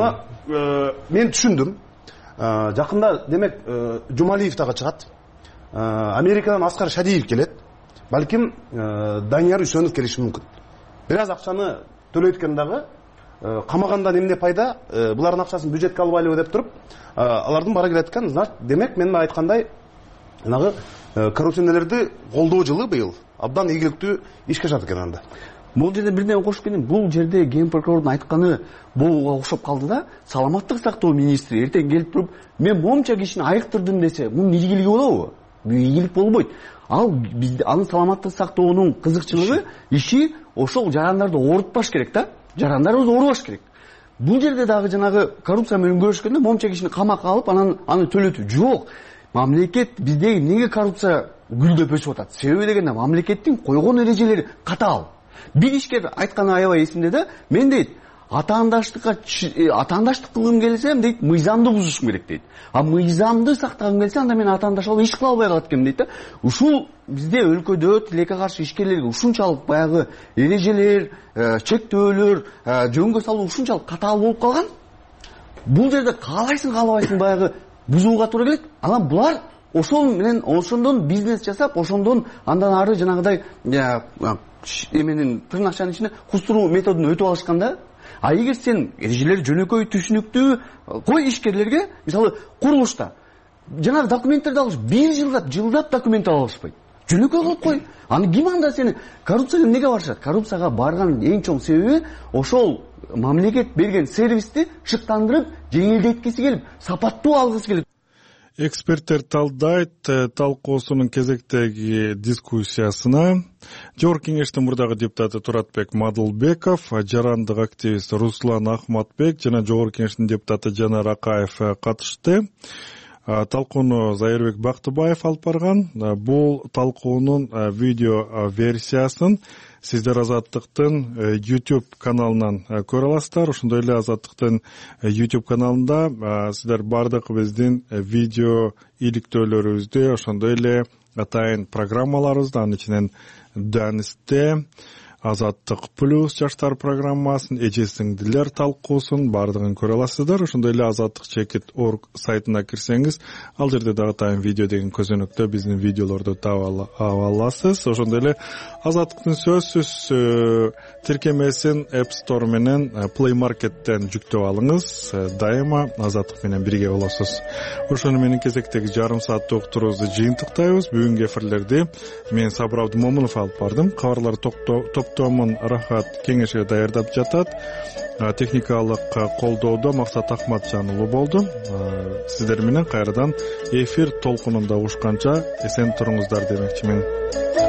бер. Мен түшүндүм. Жакында демек Жумалиев дагы чыгат. Америкадан Аскар Шадиев келет. Балким Данияр Үсөнов келиши мүмкүн. Бир аз акчаны төлөйткөн дагы камагандан эмне пайда? Булардын акчасын бюджетке албайлыбы деп туруп, алардын бара келаткан, демек мен айткандай, жанагы коррупционерлерди колдоо жылы быйыл абдан ийгиликтүү ишке ашат экен анда. Бул жерде бирден кошуп кетем. Бул жерде ген прокурордун айтканы буга окшоп калды да. Саламаттык сактоо министри эртең келип туруп, мен момча кишини айыктырдым десе, мунун ийгилиги болобу? Бул ийгилик болбойт. Ал бизде анын саламаттык сактоонун кызыкчылыгы иши ошол жарандарды оорутпаш керек да. Жарандарыбыз оорубаш керек. Бул жерде дагы жанагы коррупция менен көрүшкөндө момча кишини камакка алып, аны төлөтүү жок. Мамлекет бизде эмнеге коррупция гүлдөп өсүп атат? Себеби дегенде мамлекеттин койгон эрежелери катаал. Бир ишкер айтканы аябай эсимде да. Мен дейт, атаандаштык кылгым келсем дейт, мыйзамды бузушум керек дейт. А мыйзамды сактагым келсе, анда мен атаандаш алып иш кыла албай калат экенмин дейт да. Ушул бизде өлкөдө тилекке каршы ишкерлерге ушунчалык баягы эрежелер, чектөөлөр, жөнгө салуу ушунчалык катаал болуп калган. Бул жерде каалайсың, каалабайсың баягы бузууга туура келет. Анан булар ошол менен ошондон бизнес жасап, ошондон андан ары жанагыдай эменин тырнакчанын ичине кустуруу методун өтүп алышкан да. А эгер сен эрежелер жөнөкөй түшүнүктүү кой ишкерлерге, мисалы курулушта жанагы документтерди алыш, бир жылдап документ ала алышпайт. Жөнөкөй кылып кой. Аны ким анда сени коррупцияга эмнеге барышат? Коррупцияга барган эң чоң себеби ошол мамлекет берген сервисти шыктандырып, жеңилдеткиси келип, сапаттуу алгысы келип. Эксперттер талдайт талкуусунун кезектеги дискуссиясына Жогорку Кеңештин мурдагы депутаты Туратбек Мадылбеков, жарандык активист Руслан Ахматбек жана Жогорку Кеңештин депутаты Жанар Акаев катышты. талкууну Зайырбек Бактыбаев алып барган. Бул талкуунун видео версиясын сиздер Азаттыктын YouTube каналынан көрө аласыздар. Ошондой эле Азаттыктын YouTube каналында сиздер бардык биздин видео иликтөөлөрүбүздү, ошондой эле атайын программаларыбызды, анын ичинен Данисте, Азаттык плюс жаштар программасын, эже сиңдилер талкуусун бардыгын көрө аласыздар. Ошондой эле azattik.org сайтына кирсеңиз, ал жерде дагы атайын видео деген көзөнөктө биздин видеолорду таба аласыз. Ошондой эле Азаттыктын сөзсүз тиркемесин App Store менен Play Market'тен жүктөп алыңыз. Дайыма Азаттык менен бирге болосуз. Ошону менен кезектеги жарым сааттык уктуруубузду жыйынтыктайбыз. Бүгүнкү эфирлерди мен Сабыр Абдымомунов алып бардым. Кабарлар топтомун Рахат Кеңешеге даярдап жатат. Техникалык колдоодо Максат Ахматжан уулу болду. Сиздер менен кайрадан эфир толкунунда угушканча эсен туруңуздар демекчимин.